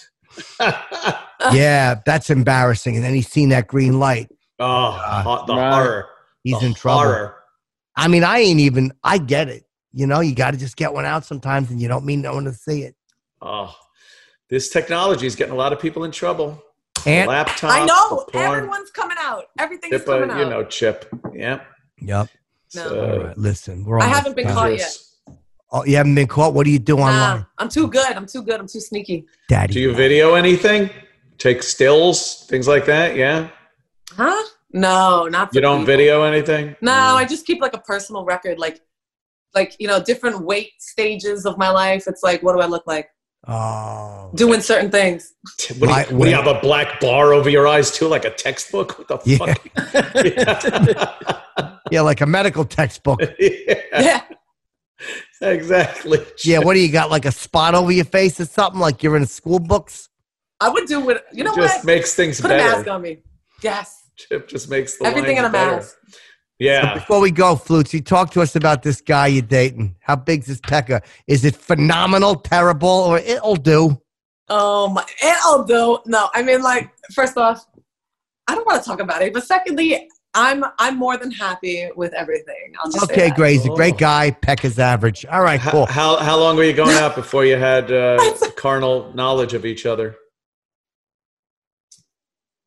yeah, that's embarrassing. And then he's seen that green light.
Oh, ho- the
Right.
horror.
He's
The
in trouble.
horror.
I mean, I ain't even, I get it. You know, you got to just get one out sometimes and you don't mean no one to see it.
Oh, this technology is getting a lot of people in trouble.
And,
Laptop.
I know.
the porn,
Everyone's coming out. Everything is
Chip, uh,
coming out.
you know, Chip. Yeah.
yep.
No.
So,
All right, listen, we're
I
almost
haven't been
done.
caught yet.
dangerous.
Oh, you haven't been caught? What do you do
Nah,
online?
I'm too good. I'm too good. I'm too sneaky.
Daddy.
Do you video anything? Take stills, things like that? Yeah.
Huh? No, not for
You don't
people.
video anything?
No, I just keep like a personal record, like, like you know, different weight stages of my life. It's like, what do I look like
Oh.
doing certain things?
What do, you,
Right,
what do you
wait.
have a black bar over your eyes too, like a textbook? What the
Yeah.
fuck?
Yeah, like a medical textbook.
yeah.
Yeah.
Exactly.
Yeah, what do you got? Like a spot over your face or something? Like you're in school books?
I would do what you know.
It just
what?
makes things
Put a
better.
mask on me. Yes.
Chip just makes the
Everything in
lines
a
better.
mask.
Yeah.
Before we go, Flutzy, talk to us about this guy you're dating. How big's this pecker? Is it phenomenal, terrible, or it'll do?
Oh my! It'll do. No, I mean, like, first off, I don't want to talk about it. But secondly, I'm I'm more than happy with everything. I'll just say
Okay,
that.
great. He's a
Oh.
great guy. Pecker's average. All right,
How,
cool.
how how long were you going out before you had uh, carnal knowledge of each other?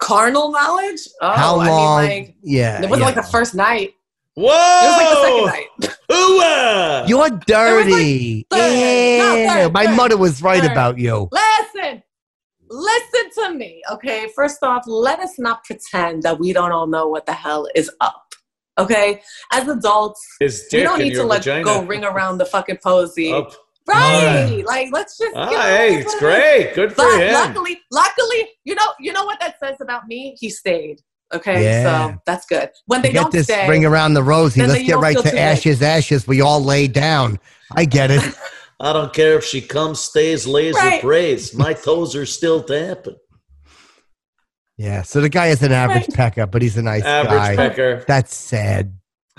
Carnal knowledge? Oh,
How long?
I mean, like,
yeah.
it wasn't
yeah.
like the first night.
Whoa!
It was like the second night.
Ooh-ah!
You're dirty.
third. No,
Yeah.
third,
My
third,
mother was right
third.
about you.
Listen, listen to me, okay? First off, let us not pretend that we don't all know what the hell is up, okay? As adults,
His
we
dick
don't
in
need to
your
like
vagina.
go ring around the fucking posy.
Up.
Right? Like, let's just.
Ah,
you know,
hey,
that's
it's
what it is.
great. Good for
But
him.
luckily, luckily, you know, you know what that says about me? He stayed. Okay,
Yeah.
so that's good. When they
Get
don't
this
stay,
ring around the rosy.
then
Let's
you
get
don't
right
feel
to
too big.
ashes, ashes. We all lay down. I get it.
I don't care if she comes, stays, lays,
Right.
or prays. My toes are still tapping.
Yeah. So the guy is an average
Right.
pecker, but he's a nice
Average
guy.
pecker.
That's sad.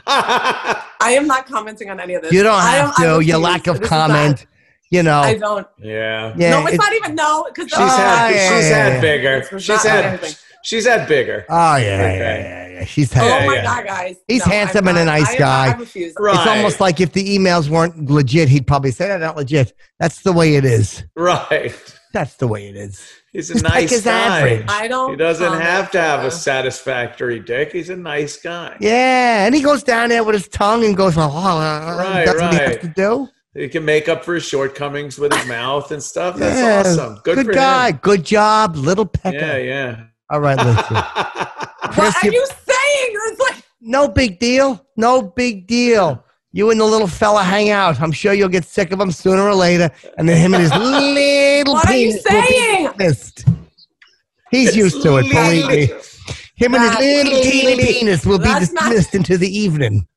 I am not commenting on any of this.
You don't
I
have
am- I
to.
refuse.
Your lack of
This is
comment. You know.
Not, I don't.
yeah.
yeah.
no, it's
it-
not even no because
She's
Oh,
had
yeah,
she's
yeah,
had
yeah.
bigger.
This was
She's
not
had
anything.
she's had bigger.
Oh yeah,
Okay.
yeah, yeah, yeah. She's
Oh
had.
my
yeah.
god, guys!
He's
No,
handsome
I'm
and a
not-
nice
I am
guy.
Not, I refuse.
Right.
It's almost like if the emails weren't legit, he'd probably say they're not legit. That's the way it is.
Right.
That's the way it is.
He's a
His peck
nice
is
guy.
average.
I don't.
He doesn't
comment,
have to have
uh,
a satisfactory dick. He's a nice guy.
Yeah, and he goes down there with his tongue and goes, "Oh, right, that's what he has
right.
to do."
He can make up for his shortcomings with his mouth and stuff. That's
Yeah,
awesome. Good, for
guy,
him.
good job, little pecker.
Yeah, yeah.
All right, listen.
What
Chris,
are
you-
you saying? It's like
No big deal. No big deal. You and the little fella hang out. I'm sure you'll get sick of him sooner or later. And then him and his little
What are you
penis will be
saying?
dismissed. He's used to it, believe me. Him and his
That's
little teeny
really-
penis will be
that's not-
dismissed into the evening.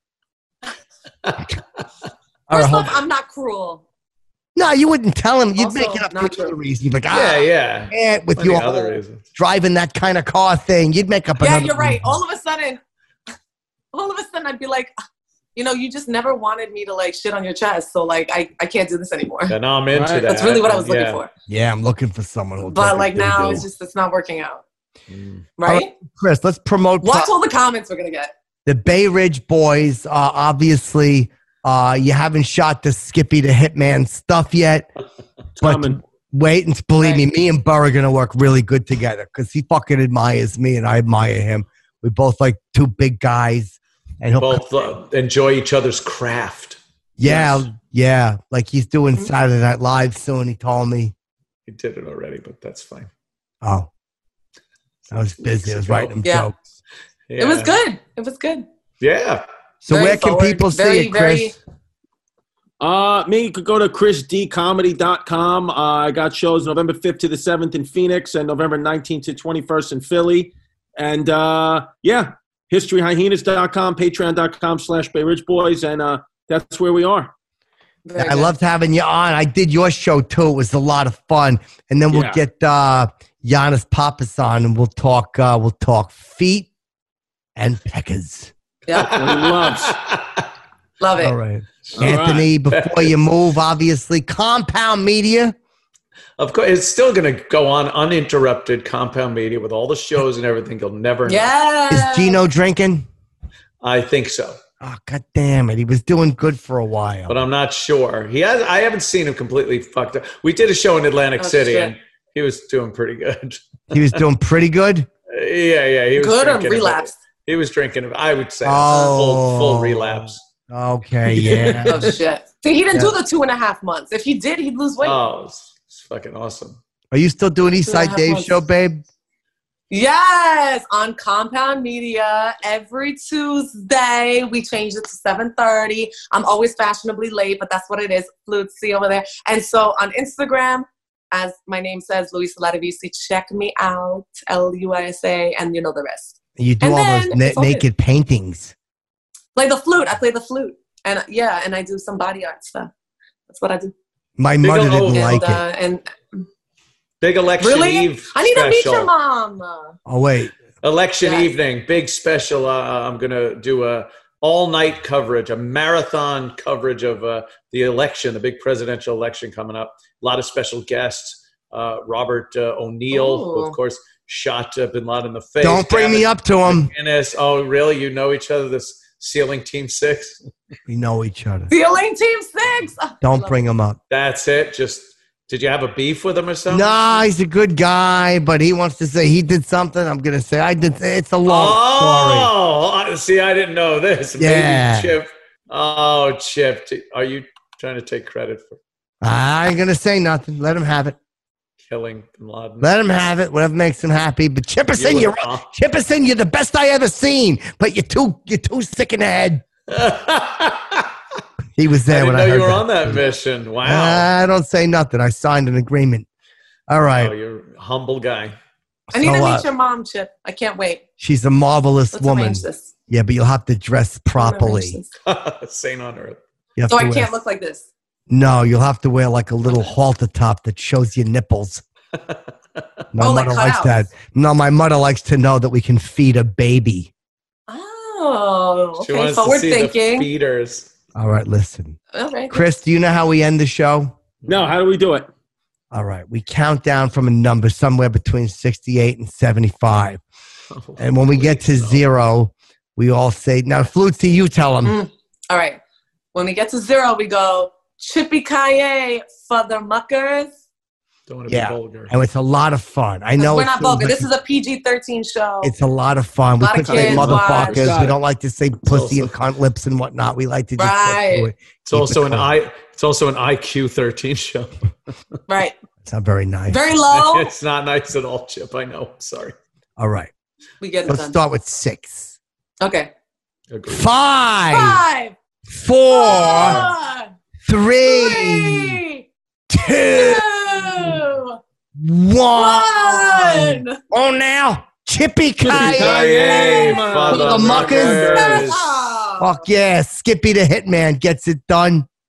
All right,
First
hold
off,
on.
I'm not cruel.
No, you wouldn't tell him. You'd
Also,
make it up for
not
another
true.
reason. You'd be like, ah,
Yeah, yeah.
yeah, with
Plenty
your
of other
whole
reasons.
driving that kind of car thing. You'd make up
Yeah,
another
you're right.
reason.
All of a sudden, all of a sudden, I'd be like, you know, you just never wanted me to like shit on your chest, so like, I, I can't do this anymore.
And I'm into
Right.
that.
That's really what I was looking
Yeah.
for.
Yeah, I'm looking for someone who'll
But
take
like
it
now,
doo-doo.
it's just it's not working out.
Mm.
Right?
Chris, let's promote
Watch all the comments we're gonna get.
the Bay Ridge Boys. Uh, obviously, uh, you haven't shot the Skippy the Hitman stuff yet.
It's
But
coming.
wait and believe me,
Right.
me and Burr are going to work really good together because he fucking admires me and I admire him. We both like two big guys. And he'll
Both uh, enjoy each other's craft.
yeah,
Yes.
yeah. Like he's doing
Mhm.
Saturday Night Live soon. He told me.
He did it already, but that's fine.
Oh, I was busy. I was writing him
Yeah.
jokes.
Yeah.
It was good. It was good.
Yeah.
So
Very
where can
forward.
people see
Very,
it, Chris?
Uh, me, you could go to chris d comedy dot com. Uh, I got shows November fifth to the seventh in Phoenix and November nineteenth to twenty-first in Philly. And uh, yeah, history hyenas dot com, patreon dot com slash Bay Ridge Boys. And uh, that's where we are.
Very
I
good.
loved having you on. I did your show too. It was a lot of fun. And then we'll
Yeah.
get uh Giannis Pappas on and we'll talk uh we'll talk feet and peckers.
Yeah,
What he loves.
love it.
All right.
All
Anthony,
right.
before you move, obviously, Compound Media.
Of course, it's still going to go on uninterrupted, Compound Media, with all the shows and everything. You'll never know.
Yeah.
Is Gino drinking?
I think so,
Oh, God damn it. He was doing good for a while.
but I'm not sure. He has. I haven't seen him completely fucked up. We did a show in Atlantic
Oh,
City,
shit.
and he was doing pretty good.
He was doing pretty good.
yeah, yeah. He was
Good or
drinking a bit.
relapsed?
He was drinking. I would say
Oh.
full, full relapse.
Okay, yeah.
Oh shit. See, he didn't
Yeah.
do the two and a half months. If he did, he'd lose weight.
Oh, it's, it's fucking awesome.
Are you still doing East
Two and a
Side
half
Dave
months.
show, babe?
Yes, on Compound Media every Tuesday. We changed it to seven thirty. I'm always fashionably late, but that's what it is. Flute, see over there. And so on Instagram, as my name says, Luisa Latavisi, check me out, L U I S A, and you know the rest.
You do
And
all
then
those na-
it's all good.
naked paintings.
Play the flute. I play the flute. And yeah, and I do some body art stuff. That's what I do.
My
Big
mother
ol'
didn't
old-
like
and,
it.
uh, and
Big election
really?
eve.
I need to meet
special.
your mom.
Oh, wait.
Election
Yes.
evening, big special. Uh, I'm going to do a all-night coverage, a marathon coverage of uh, the election, the big presidential election coming up. A lot of special guests. Uh, Robert uh, O'Neill, who,
Ooh.
of course, shot uh, Bin Laden in the face.
Don't bring me
Gavin
up to him.
McInnes. Oh, really? You know each other? This ceiling team six.
We know each other.
Ceiling Team Six. Oh, I
Don't
love
bring him up.
That's it. Just Did you have a beef with him or something?
No, he's a good guy, but he wants to say he did something. I'm going to say I did. It's a long
oh, story. See, I didn't know this.
Yeah.
Maybe Chip. Oh, Chip. Are you trying to take credit for
I ain't going to say nothing. Let him have it.
killing Bin Laden?
Let him have it. Whatever makes him happy. But Chipperson,
You
you're
were-
Chipperson, you're the best I ever seen. But you're too you're too sick in the head. He was
I
there
didn't
when
know
I heard
you were
that.
on that mission. Wow.
I don't say nothing. I signed an agreement. All right.
Oh, you're a humble guy.
I need
So,
to
uh,
meet your mom, Chip. I can't wait.
She's a marvelous
Let's
woman.
arrange this.
Yeah, but you'll have to dress
Let's arrange
properly.
this.
Saint on earth.
You have
So
to
I
wear-
can't look like this.
No, you'll have to wear like a little halter top that shows your nipples. My
Oh, like
mother likes
cutouts.
that. No, my mother likes to know that we can feed a baby.
Oh,
She
okay.
wants to
Forward
see the
thinking.
feeders.
All right, listen.
All right.
Chris, do you know how we end the show?
No, how do we do it?
All right, we count down from a number somewhere between sixty-eight and seventy-five.
Oh,
And when we get to
please, no.
zero, we all say, now, Flutzy, you tell them.
Mm. All right. When we get to zero, we go Chippy Kaye for the muckers.
Don't want to
Yeah.
be vulgar.
And it's a lot of fun. I know
We're
it
not
seems
vulgar.
like
This is a P G thirteen show.
it's a lot of fun. We
lot
could
of
say
kids
motherfuckers.
watch.
We don't like to say pussy
also-
and cunt lips and whatnot. We like to just
Right.
get through it.
It's also an
clean.
I. It's also an I Q thirteen show.
Right.
It's not very nice.
Very low.
It's not nice at all, Chip. I know. Sorry.
All right.
We get it
Let's
done.
start with six.
Okay.
Agreed.
Five,
Five,
four,
four,
three,
three,
two,
two,
one.
one.
Oh, now, Chippy
Kaye.
Yay,
For the muckers.
Ah.
Fuck yeah. Skippy the Hitman gets it done.